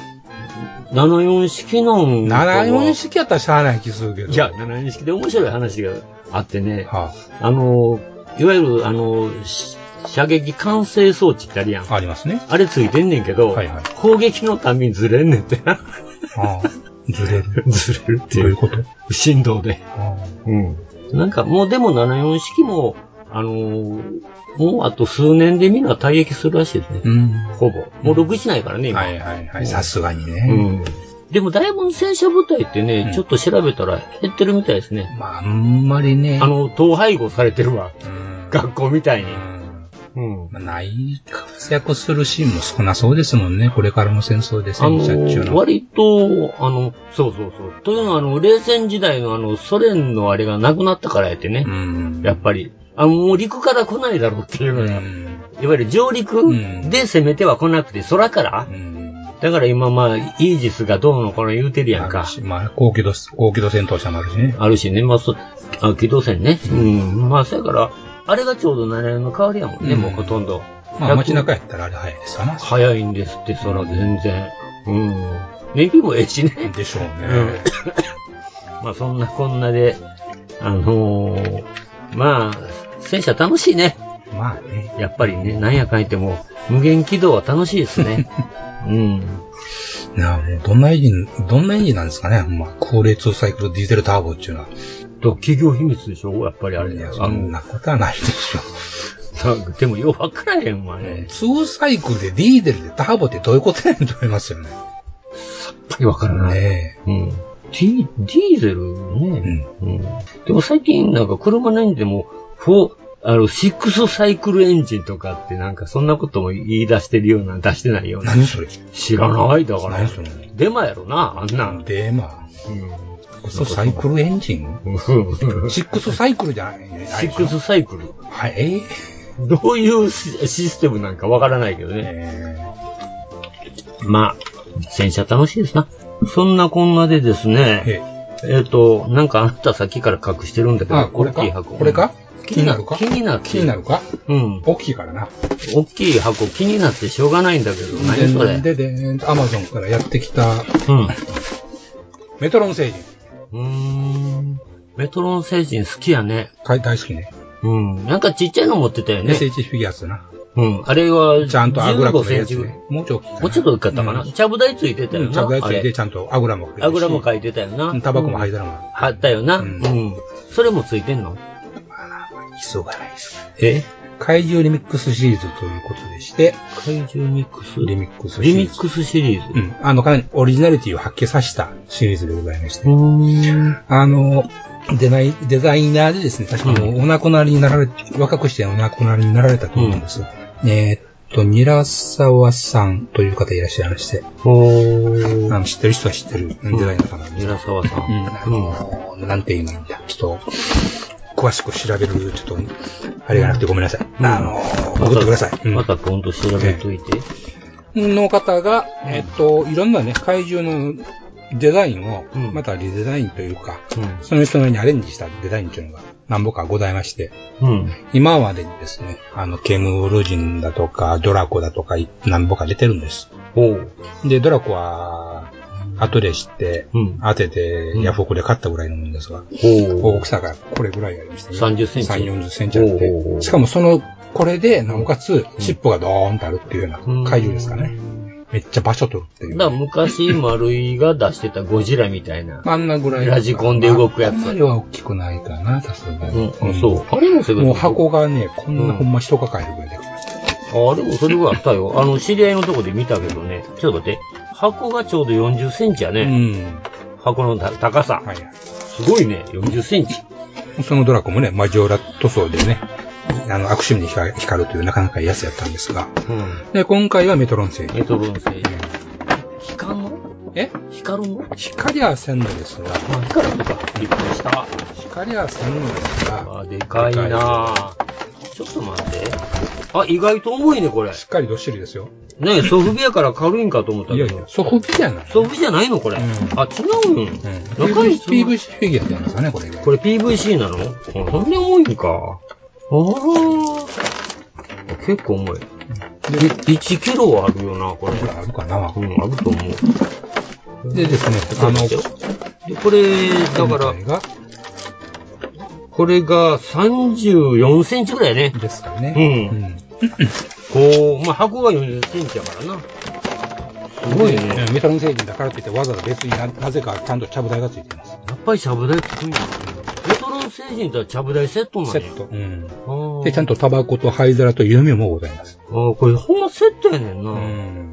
74式なんか 74式やったらしゃあない気するけど。 いや、74式で面白い話があってね、いわゆる、射撃管制装置ってあるやん。 ありますね。 あれついてんねんけど、砲撃のたびにずれんねんってな。 ずれるずれるっていう。 どういうこと振動で。なんかもうでも74式も、もうあと数年でみんな退役するらしいですね。ほぼ。もう6しないからね、今。 さすがにね。 でもだいぶ戦車部隊ってね、ちょっと調べたら減ってるみたいですね。 まあ、あんまりね。 統廃合されてるわ。学校みたいに。 ない活躍するシーンも少なそうですもんね。これからの戦争で戦車中の。 割と、そう。というのは、冷戦時代のソ連のあれがなくなったからやってね。やっぱり。もう陸から来ないだろうっていうのが、いわゆる上陸で攻めては来なくて空から。だから今まあ、イージスがどうのこの言うてるやんか。 まあ、高機動戦闘車もあるしね。 あるしね。まあ、機動戦ね。まあ、そやから、あれがちょうど7年の代わりやもんね、もうほとんど。 まあ、街中やったらあれ早いですかな。 早いんですって、そら全然。燃費もええしね。 でしょうね。 まあ、そんなこんなで、まあ、戦車楽しいね。 まあね。 やっぱりね、なんやかん言っても、無限軌道は楽しいですね。 なあ、もうどんなエンジンなんですかね。まあ、高冷2サイクルディーゼルターボっていうのは。 企業秘密でしょやっぱりあれ。 そんなことはないでしょ。でもようわからへんわね。 2サイクルでディーゼルでターボってどういうことやねんと思いますよね。 さっぱりわからない。ディーゼルね。でも最近なんか車のエンジンでも、6サイクルエンジンとかってなんかそんなことも言い出してるような、出してないような。 何それ知らないだから。 何それデマやろな、あんなん。 デマ。6サイクルエンジン ?6 サイクルじゃない ?6 サイクル。 はい。 どういうシステムなんかわからないけどね。まあ、戦車楽しいですな。そんなこんなでですね。なんかあなたさっきから隠してるんだけど。 これかこれか気になるか気になるか大きいからな。 大きい箱気になってしょうがないんだけど、何それアマゾンからやってきた、メトロン星人。 メトロン星人好きやね。 大好きね。 なんかちっちゃいの持ってたよね。 SH フィギュアスな。 あれは、 ちゃんとアグラも 15センチ。 もうちょっと大きかったかな。ちゃぶ台ついてたよな。 ちゃぶ台ついて、ちゃんとアグラも書いてたよな。 タバコも入ったのもあったよな。それもついてんの？ 必要がないです。怪獣リミックスシリーズということでして。 怪獣リミックスリミックスシリーズ。 リミックスシリーズ。 かなりオリジナリティを発揮させたシリーズでございまして。デザイナーでですね、確かにお亡くなりになられ、若くしてお亡くなりになられたと思うんです。韮沢さんという方いらっしゃいまして。知ってる人は知ってるデザイナーさんなんです。 韮沢さん。 なんて言うんだ。ちょっと、詳しく調べる、ちょっと、あれがなくてごめんなさい。送ってください。 また今度調べといて。 の方が、いろんなね、怪獣のデザインを、またリデザインというか、その人なりにアレンジしたデザインというのが何本かございまして、今までにですね、ケムル人だとか、ドラコだとか、何本か出てるんです。で、ドラコは、後で知って、当てて、ヤフオクで買ったぐらいのもんですが、大きさがこれぐらいありましたね。 30センチ。 3、40センチあって、しかもこれで、なおかつ、尻尾がドーンとあるっていうような怪獣ですかね。めっちゃ場所取るっていう。 だから昔、丸井が出してたゴジラみたいな。 あんなぐらい。 ラジコンで動くやつ。 あんまりは大きくないかな、さすがに。 そう。あれももう箱がね、こんなほんま人抱えるぐらいできました。 でもそれぐらいあったよ。知り合いのとこで見たけどね。ちょっと待って。箱がちょうど40センチやね。箱の高さ。すごいね、40センチ。 そのドラコもね、マジョーラ塗装でね、悪趣味に光るというなかなかいいやつやったんですが。で、今回はメトロン星人。 メトロン星人。光るの？光るの？ 光はせんのですが。 光るのか。びっくりした。 光はせんのですが。 でかいなぁ。ちょっと待って。意外と重いね、これ。 しっかりどっしりですよ。 ねソフビやから軽いんかと思ったけど。 いや、ソフビじゃない。 ソフビじゃないのこれ。違うん。 PVC フィギュアってやつだね、これ。 これ PVC なの？そんな重いんか。結構重い。1キロはあるよな、これ。 あるかな。 あると思う。 でですね、 これ、だから、これが34センチぐらいね。 ですかね。 箱が40センチやからな。すごいね。 メトロン星人だからといってわざわざ別になぜかちゃんとちゃぶ台がついています。 やっぱりちゃぶ台つくんやね。メトロン星人とはちゃぶ台セットなんや。 セット。で、ちゃんとタバコと灰皿と弓もございます。 これほんまセットやねんな。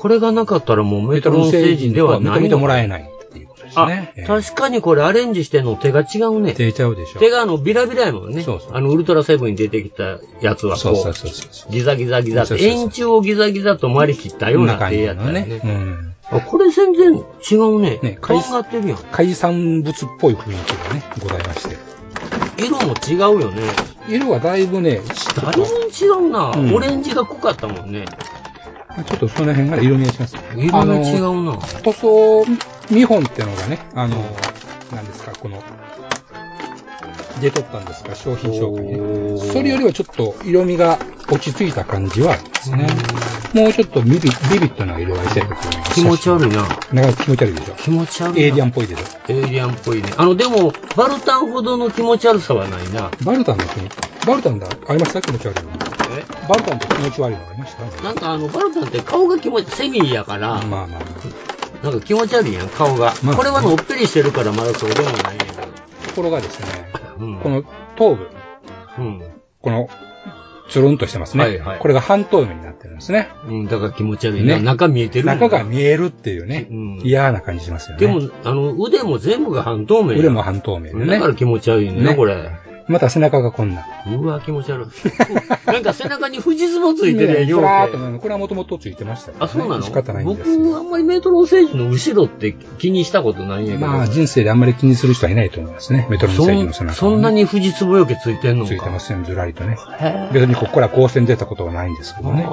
これがなかったらもうメトロノ星人ではない。 認めてもらえないっていうことですね。 確かにこれアレンジしてんの手が違うね。 手ちゃうでしょ。 手がビラビラやもんね。そうそう。ウルトラセブンに出てきたやつはこう、ギザギザギザって、円柱をギザギザと回り切ったような手やったよね。これ全然違うね。変わってるやん。 海産物っぽい雰囲気がね、ございまして。 色も違うよね。 色はだいぶね、 だいぶ違うな。オレンジが濃かったもんね。 ちょっとその辺から色見えします。 色が違うな。 塗装見本ってのがね、何ですか、出とったんですか、商品紹介ね。それよりはちょっと色味が落ち着いた感じはありますね。もうちょっとビビッドな色合いしてると思います。 気持ち悪いな。 なんか気持ち悪いでしょ。 気持ち悪い。 エイリアンっぽいでしょ。 エイリアンっぽいね。でも、バルタンほどの気持ち悪さはないな。 バルタンだ、ありました気持ち悪いの。バルタンって気持ち悪いのありましたなんかバルタンって顔がセミやから、なんか気持ち悪いやん、顔が。これはのっぺりしてるからまだそうでもないんやけど。 ところがですね、この頭部、この、つるんとしてますね。これが半透明になってるんですね。 だから気持ち悪いね。中見えてる。 中が見えるっていうね、嫌な感じしますよね。 でも、腕も全部が半透明。 腕も半透明でね。 だから気持ち悪いね、これ。 また背中がこんな。 うわ、気持ち悪い。なんか背中に富士壺ついてるやん、よう。これはもともとついてましたよ。 あ、そうなの？ 仕方ないんですよ。 僕、あんまりメトロノ星人の後ろって気にしたことないんやけど。 まあ、人生であんまり気にする人はいないと思いますね。メトロノ星人の背中。 そんなに富士壺よけついてんのか？ ついてますね、ずらりとね。別にここから光線出たことはないんですけどね。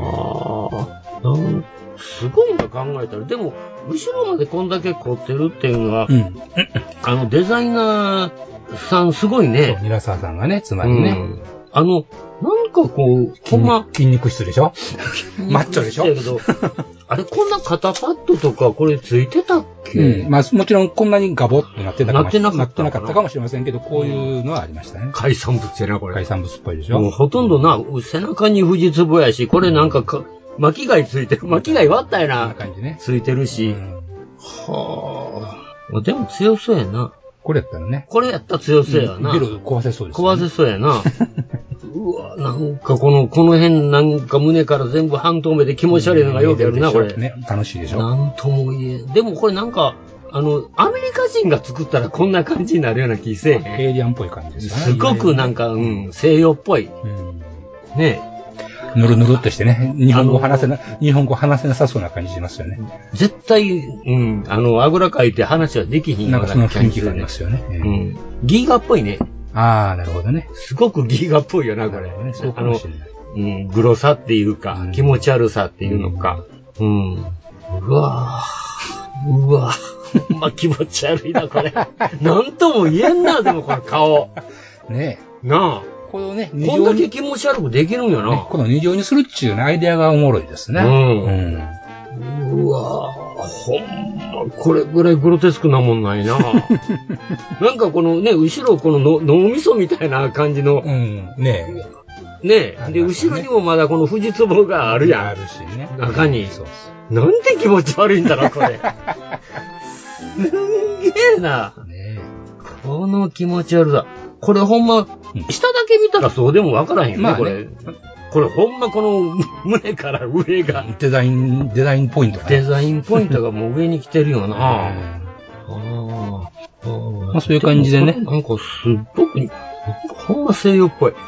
すごいな考えたら。でも、後ろまでこんだけ凝ってるっていうのは、デザイナーさんすごいね。 ミラサーさんがね、つまりね。 なんかこう、ほんま。 筋肉質でしょマッチョでしょあれ、こんな肩パッドとかこれついてたっけ？ まあ、もちろんこんなにガボッとなってなかったかもしれませんけど、こういうのはありましたね。 海産物やな、これ。 海産物っぽいでしょ。 もうほとんどな、背中に富士壺やし、これなんか巻き貝ついてる。巻き貝割ったやな。 こんな感じね。 ついてるし。はあ。でも強そうやな。 これやったらね。 これやったら強そうやな。 ビル壊せそうです。 壊せそうやな。うわ、なんかこの辺なんか胸から全部半透明で気持ち悪いのがよくやるな、これ。 ね、楽しいでしょ。 なんとも言え。でもこれなんか、アメリカ人が作ったらこんな感じになるような気せえへん。 エイリアンっぽい感じですかね。 すごくなんか、西洋っぽい。ねえ。 ぬるぬるっとしてね、日本語話せなさそうな感じしますよね。 絶対、あぐらかいて話はできひんような感じ。なんかその雰囲気がありますよね。 ギーガっぽいね。 ああ、なるほどね。 すごくギーガっぽいよな、これ。 そうかもしれない。 グロさっていうか、気持ち悪さっていうのか。うわぁ。ほんま気持ち悪いな、これ。なんとも言えんな、でもこの顔。 ねえ。なあ。 このね、 こんだけ気持ち悪くできるんやな。 この二乗にするっちゅうね、アイデアがおもろいですね。 うわぁ、ほんま、これぐらいグロテスクなもんないな。なんかこのね、後ろこの脳みそみたいな感じの。 ねえ。で、後ろにもまだこの富士壺があるやん。 あるしね。 中に。なんて気持ち悪いんだろ、これ。すんげえな。この気持ち悪さ。これほんま、下だけ見たらそうでもわからへんよね、これ。これほんまこの胸から上が。 デザインポイントね。デザインポイントがもう上に来てるよな。 そういう感じでね。 なんかすっごく、ほんま西洋っぽい。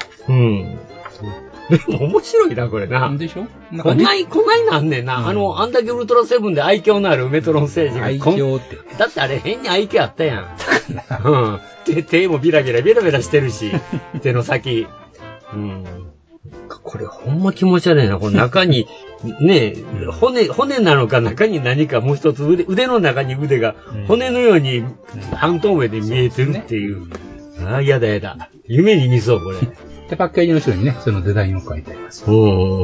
でも面白いな、これな。 でしょこないなんねんな。あんだけウルトラセブンで愛嬌のあるメトロノ星人が。 愛嬌って。 だってあれ変に愛嬌あったやん。手もビラビラしてるし、手の先。これほんま気持ち悪いな。この中に、ね骨なのか中に何かもう一つ腕の中に腕が骨のように半透明で見えてるっていう。ああ、やだ。夢に見そう、これ。 で、パッケージの後ろにね、そのデザインを書いてあります。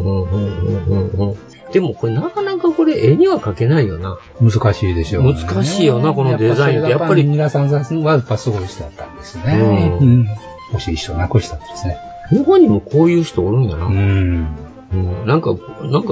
でもこれなかなかこれ絵には描けないよな。 難しいでしょうね。 難しいよな、このデザインって。やっぱり。 皆さんはやっぱすごい人だったんですね。欲しい人なくしたんですね。 日本にもこういう人おるんやな。なんか、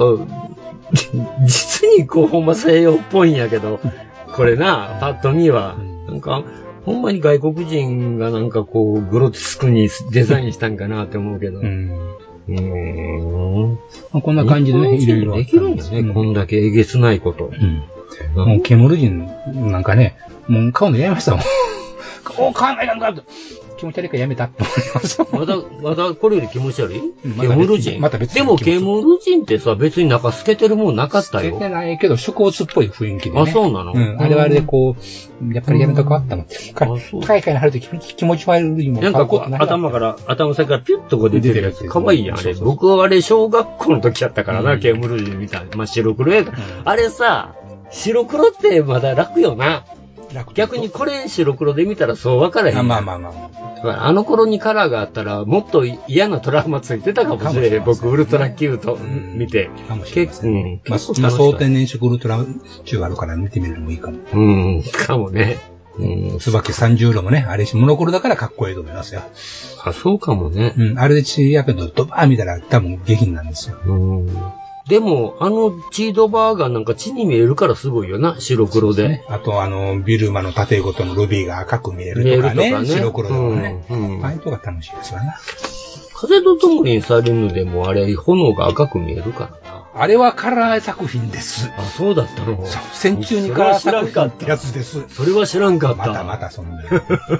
実にこうほんま西洋っぽいんやけど、これな、パッと見は、なんか、ほんまに外国人がなんかこう、グロテスクにデザインしたんかなって思うけど。 こんな感じでね、いろいろ。 できるんですね、こんだけえげつないこと。 もう、ケムル人なんかね、もう買うのやめましたもん。お、買わないかんかと。気持ち悪いからやめたって思いますまだこれより気持ち悪いケムル人。 また別に。 でもケムル人ってさ、別に中透けてるもんなかったよ。 透けてないけど、植物っぽい雰囲気でね。 あ、そうなの？ あれはあれでこう、やっぱりやめとこうって思って。海外に入ると気持ち悪いもん。 なんかこう、頭先からピュッとこう出てるやつ。かわいいやん、あれ。僕はあれ、小学校の時やったからな、ケムル人みたいな。まあ、白黒やから。あれさ、白黒ってまだ楽よな。逆にこれ白黒で見たらそう分からへん。 まあ。 あの頃にカラーがあったら、もっと嫌なトラウマついてたかもしれへん。僕、ウルトラ Q と見て。 かもしれないですね。まあ、総天然色ウルトラ Q あるから見てみるのもいいかも。 かもね。 椿三十郎もね、あれモノクロだからかっこいいと思いますよ。 あ、そうかもね。 あれで血やけどドバー見たら多分下品なんですよ。 でも、血ドバーがなんか血に見えるからすごいよな、白黒で。 ね、あとビルマの盾ごとのルビーが赤く見えるとかね。白黒でもね。ああいうとこが楽しいですわな。 風と共にされぬでもあれ、炎が赤く見えるからな。 あれはカラー作品です。 あ、そうだったの？ そう。戦中にカラー作品ってやつです。 それは知らんかった。 またそんな。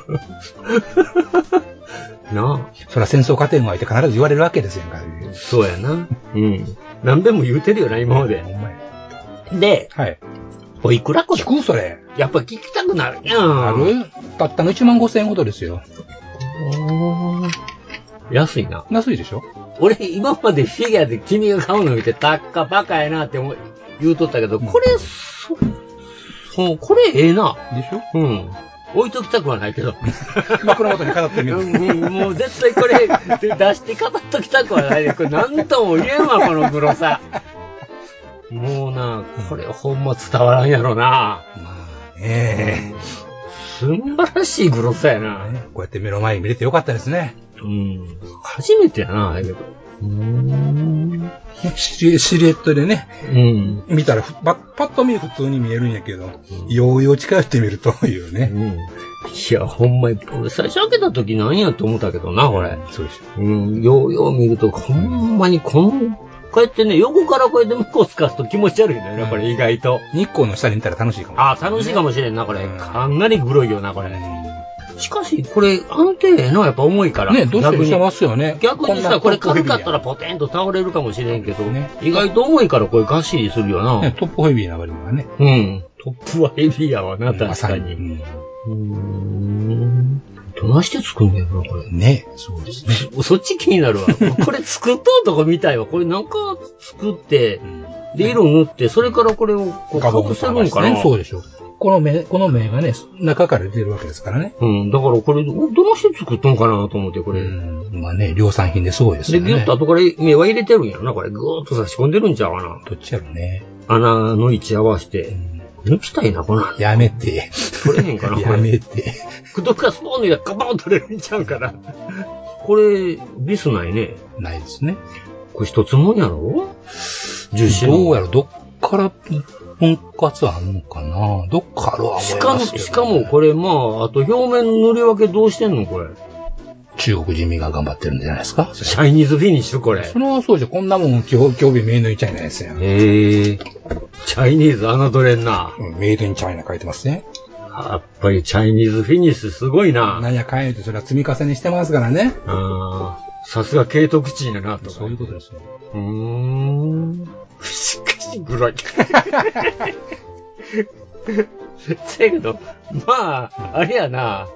なあ。 そら戦争過程も相手必ず言われるわけですよ。 そうやな。何べも言うてるよな、今まで。で、 はい。 おいくらこれ？ 聞くそれ。 やっぱ聞きたくなるやん。 ある？たったの15000円ほどですよ。 安いな。 安いでしょ？ 俺、今までフィギュアで君が買うの見て、たっかバカやなって言うとったけど、これええな。 でしょ？ 置いときたくはないけど。 枕元に飾ってみる。 もう絶対これ出して飾っときたくはないね。これ何とも言えんわ、このグロさ。もうな、これほんま伝わらんやろな。まあね。 素晴らしいグロさやな。 こうやって目の前に見れてよかったですね。 初めてやな、だけど。 シルエットでね、見たらパッと見普通に見えるんやけど、ようよう近寄ってみるというね。 いや、ほんまに、俺最初開けた時何やと思ったけどな、これ。 そうですよ。ようよう見ると、ほんまにこうやってね、横からこうやって向こう透かすと気持ち悪いんだよな、これ意外と。 日光の下に見たら楽しいかも。 あ、楽しいかもしれんな、これ。かなりグロいよな、これ。しかし、これ、安定のやっぱ重いから。 ね、どうしてもしてますよね。 逆にさ、これ軽かったらポテンと倒れるかもしれんけど、意外と重いからこれガッシリするよな。 トップヘビーな割にはね。 トップはヘビーやわな、確かに。どないして作んねんな、これ。 ね、そうですね。 そっち気になるわ。これ作っとうとこ見たいわ。これなんか作って、で、色塗って、それからこれをこう隠せるんかな。 そうでしょう。この目がね、中から出てるわけですからね。 だからこれ、どうして作ったのかなと思って、これ。 まあね、量産品ですごいですよね。 で、ギュッと後から目は入れてるんやろな、これ。ぐーっと差し込んでるんちゃうかな。 どっちやろね。 穴の位置合わせて。抜きたいな、この。 やめて。 取れへんかな、 やめて。 どっかスポーンでガバン取れるんちゃうから。これ、ビスないね。 ないですね。 これ一つもんやろ？樹脂どうやろ、どっから分割あんのかな？どっからは思いますけど、ね。 しかもこれ、まあ、あと表面の塗り分けどうしてんのこれ。 中国人民が頑張ってるんじゃないですか？ チャイニーズフィニッシュこれ。 それはそうじゃ、こんなもん興味メイドインチャイナですよ。 チャイニーズ侮れんな。 メイドインチャイナ書いてますね。 やっぱりチャイニーズフィニッシュすごいな。 なんやかんやってそれは積み重ねしてますからね。 さすが慶徳地位だなと。 そういうことですよ。 しかしグロい。せやけど、まあ、あれやな、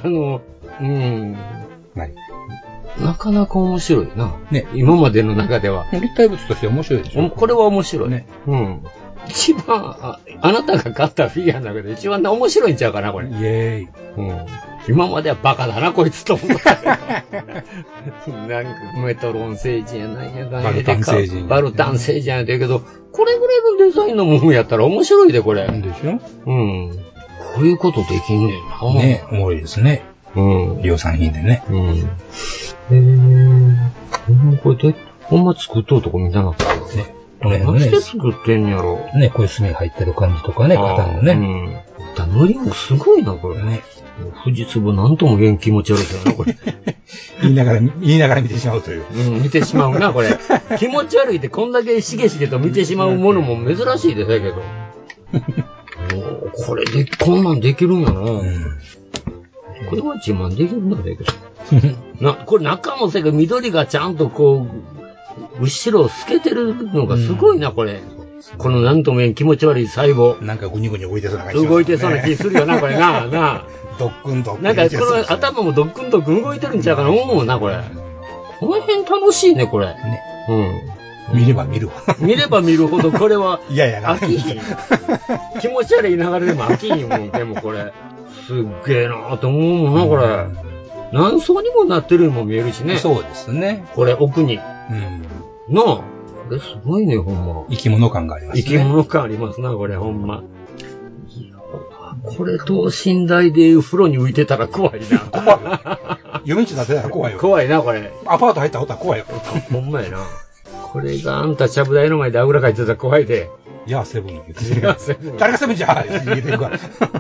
なかなか面白いな。 ね。 今までの中では。 立体物として面白いでしょ。 これは面白い。ね。一番、あなたが買ったフィギュアの中で一番面白いんちゃうかな、これ。 イェーイ。 今まではバカだな、こいつと思った。なんか、メトロン星人やなんやかんやで。バルタン星人やでけど、これぐらいのデザインのもんやったら面白いで、これ。 でしょ？ こういうことできんねんな。 ね、おもろいですね。量産品でね。 これで、ほんま作っとうとこ見たなかったね。どうして作ってんやろ。 ね、こういう墨入ってる感じとかね、型のね。 塗りもすごいな、これね。富士壺なんとも気持ち悪いけどな、これ。 言いながら見てしまうという。 見てしまうな、これ。気持ち悪いってこんだけしげしげと見てしまうものも珍しいですけど。これで、こんなんできるんやな。これは自慢できるんだけど。これ中もせが緑がちゃんとこう、後ろを透けてるのがすごいな、これ。このなんとも言えん気持ち悪い細胞。 なんかグニグニ動いてそうな感じ、 動いてそうな気するよな、これな。 ドックンドックン。 なんかこの頭もドックンドックン動いてるんちゃうかな、思うな、これ。この辺楽しいね、これ。ね。 見れば見るほど。 見れば見るほど、これは、 いやいやな。 飽きひん。気持ち悪い流れでも飽きひんもん、でもこれ。すっげえなーと思うもんな、これ。何層にもなってるようにも見えるしね。 そうですね。 これ、奥に。なあ。これすごいね、ほんま。 生き物感がありますね。 生き物感ありますな、これ、ほんま。これ、等身大で風呂に浮いてたら怖いな。 怖い。夜道になってたら怖いよ。 怖いな、これ。 アパート入ったらおったら怖いよ。 ほんまやな。これがあんたちゃぶ台の前であぐらかいてたら怖いで。 いや、セブン言ってる。誰がセブンじゃ逃げてるから。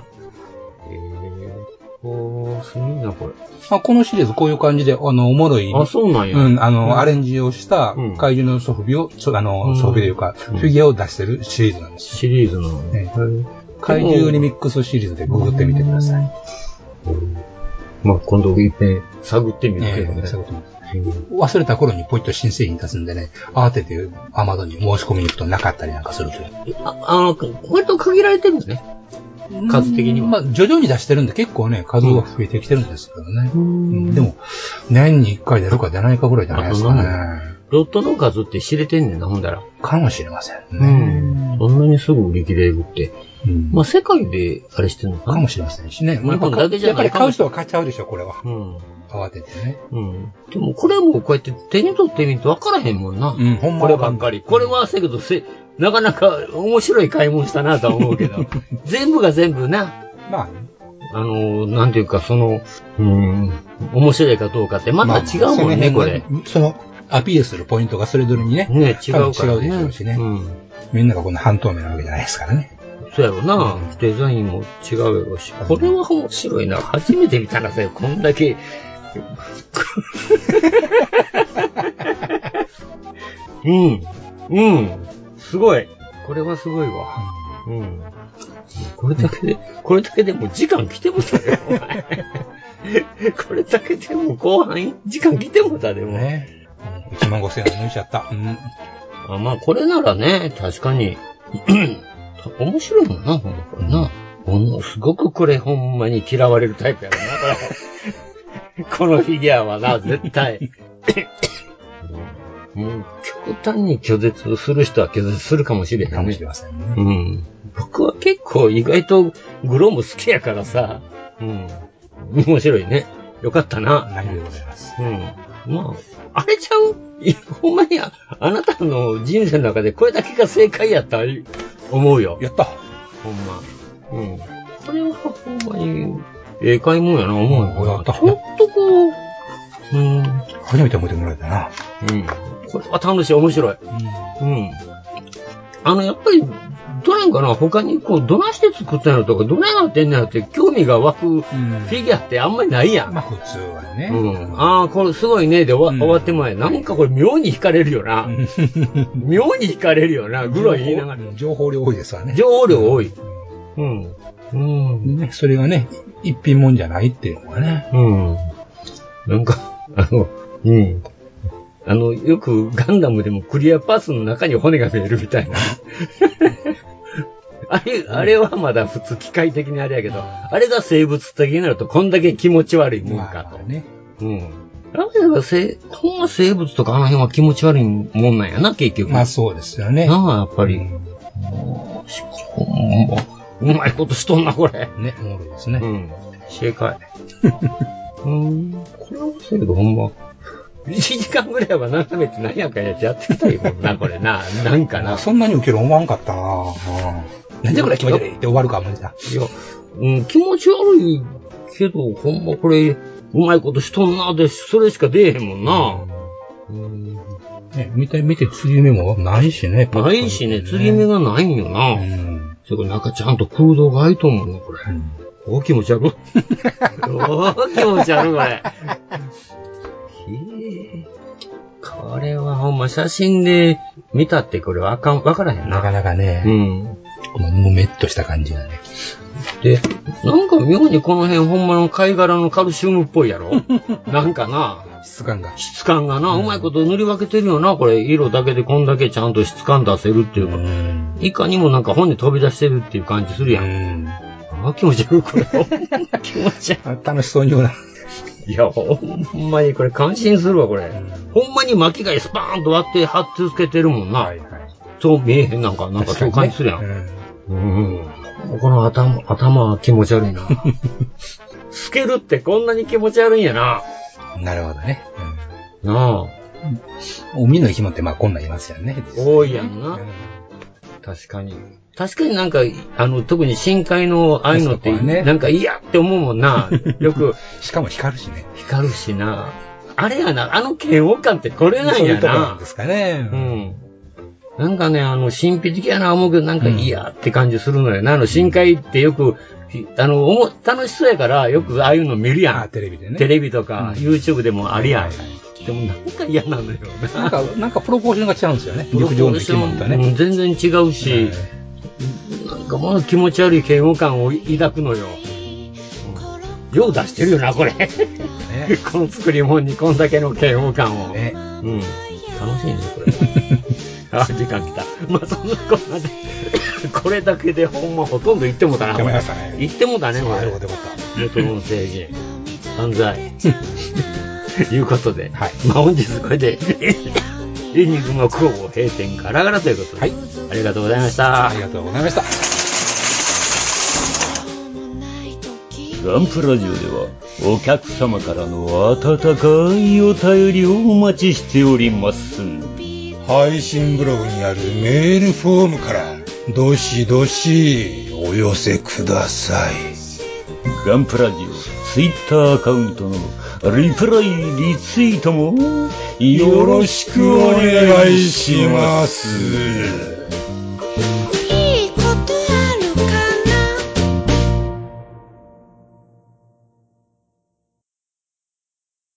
すごいな、これ。 このシリーズこういう感じで、おもろい。 あ、そうなんや。 アレンジをした怪獣のソフビを、ソフビというか、フィギュアを出してるシリーズなんです。 シリーズなのね。怪獣リミックスシリーズでググってみてください。 まあ、今度一遍探ってみるけどね。 忘れた頃にポイッと新製品出すんでね、慌ててアマゾンに申し込みに行くとなかったりなんかするという。 割と限られてるんですね。数的には。 まあ、徐々に出してるんで結構ね、数が増えてきてるんですけどね。でも、年に1回出るか出ないかぐらいじゃないですかね。 ロットの数って知れてんねんな、ほんだら。 かもしれませんね。 そんなにすぐ売り切れるって。まあ、世界であれしてるのかもしれませんしね。 まあ、これだけじゃない。 やっぱり買う人は買っちゃうでしょ、これは。慌ててね。 でも、これもこうやって手に取ってみると分からへんもんな。 ほんまこればっかり。これはせけど、なかなか面白い買い物したなとは思うけど。全部が全部な。 まあ、 なんていうか、面白いかどうかってまた違うもんね、これ。 アピールするポイントがそれぞれにね。 違うからね。 違うでしょうしね。みんながこんな半透明なわけじゃないですからね。 そうやろな。デザインも違うやろし。これは面白いな。初めて見たらさ、こんだけ。すごい。これはすごいわ。これだけでもう時間来てもたよ、お前。これだけでも後半時間来てもたでも。 15000円抜いちゃった。 まあこれならね、確かに、面白いもんな、ほんまこれな。すごくこれほんまに嫌われるタイプやろな、これ。このフィギュアはな、絶対。もう極端に拒絶する人は拒絶するかもしれへんね。 かもしれませんね。 僕は結構意外とグローも好きやからさ。面白いね。よかったな。 何でございます。 まあ、あれちゃうほんまにあなたの人生の中でこれだけが正解やった思うよ。 やった。 ほんま。これはほんまに、買い物やな、思うよ。 やった。 ちょっとこう、 初めて覚えてもらえたな。 これは楽しい、面白い。やっぱり、どれんかな他にこう、どないして作ったのとか、どないなってんのやって興味が湧くフィギュアってあんまりないやん。 まあ普通はね。 これすごいね、で終わってもらえ。なんかこれ妙に惹かれるよな。妙に惹かれるよな、グロい言いながら。 情報量多いですわね。 情報量多い。 それがね、一品もんじゃないっていうのがね。 なんか、よくガンダムでもクリアパーツの中に骨が見えるみたいな。あれはまだ普通機械的にあれやけど、あれが生物的になるとこんだけ気持ち悪いもんかと。 ね。 ほんま生物とかあの辺は気持ち悪いもんなんやな、結局。 まあそうですよね。 やっぱり。うまいことしとんな、これ。 ね、おもろいですね。 正解。これはそうけどほんま。1時間ぐらいは眺めて何やかんやってやってきたいもんな、これな。なんかな。 そんなに受ける思わんかったな。なんでこれ気持ち悪いって終わるか思った。 いや、気持ち悪いけど、ほんまこれ、うまいことしとんなで、それしか出えへんもんな。 見て継ぎ目もないしね。 ないしね、継ぎ目がないんよな。それなんかちゃんと空洞が開いと思うね、これ。気持ち悪い。気持ち悪い、これ。 あれはほんま写真で見たってこれわからへんな。 なかなかね。 うん。 このぬめっとした感じがね。 で、なんか妙にこの辺ほんまの貝殻のカルシウムっぽいやろなんかな。 質感がな、うまいこと塗り分けてるよな、これ。色だけでこんだけちゃんと質感出せるっていうか。いかにもなんか骨飛び出してるっていう感じするやん。あ、気持ち悪い、これ。気持ち悪い。 楽しそうに言うな。 いや、ほんまにこれ感心するわ、これ。ほんまに巻き貝スパーンと割って貼ってつけてるもんな。そう見えへんなんかそういう感じするやん。この頭は気持ち悪いな。透けるってこんなに気持ち悪いんやな。 なるほどね。 なあ。 海の生き物ってまあこんなんいますよね。 多いやんな。確かになんか、特に深海のああいうのって、なんか嫌って思うもんな。よく。 しかも光るしね。 光るしな。あれやな、嫌悪感ってこれなんやな。 そういうとこなんですかね。 うん。なんかね、神秘的やな思うけど、なんか嫌って感じするのよな。深海ってよく、楽しそうやから、よくああいうの見るやん。 テレビでね。 テレビとか、YouTube でもあるやん。でもなんか嫌なのよな。 なんかプロポーションが違うんですよね。陸上の生き物とね。 全然違うし、なんかもう気持ち悪い嫌悪感を抱くのよ。よう出してるよな、これ。この作り物にこんだけの嫌悪感を。ね。うん。楽しいね、これ。あ、時間来た。まあ、そんなこんなで、これだけでほんまほとんど言ってもたな。言ってもたね、これ。元の政治。犯罪。いうことで。はい。まあ、本日これで、エニグマ工房閉店ガラガラということで。はい。ありがとうございました。 ありがとうございました。 ガンプラジオではお客様からの温かいお便りをお待ちしております。 配信ブログにあるメールフォームからどしどしお寄せください。 ガンプラジオツイッターアカウントのリプライリツイートもよろしくお願いします。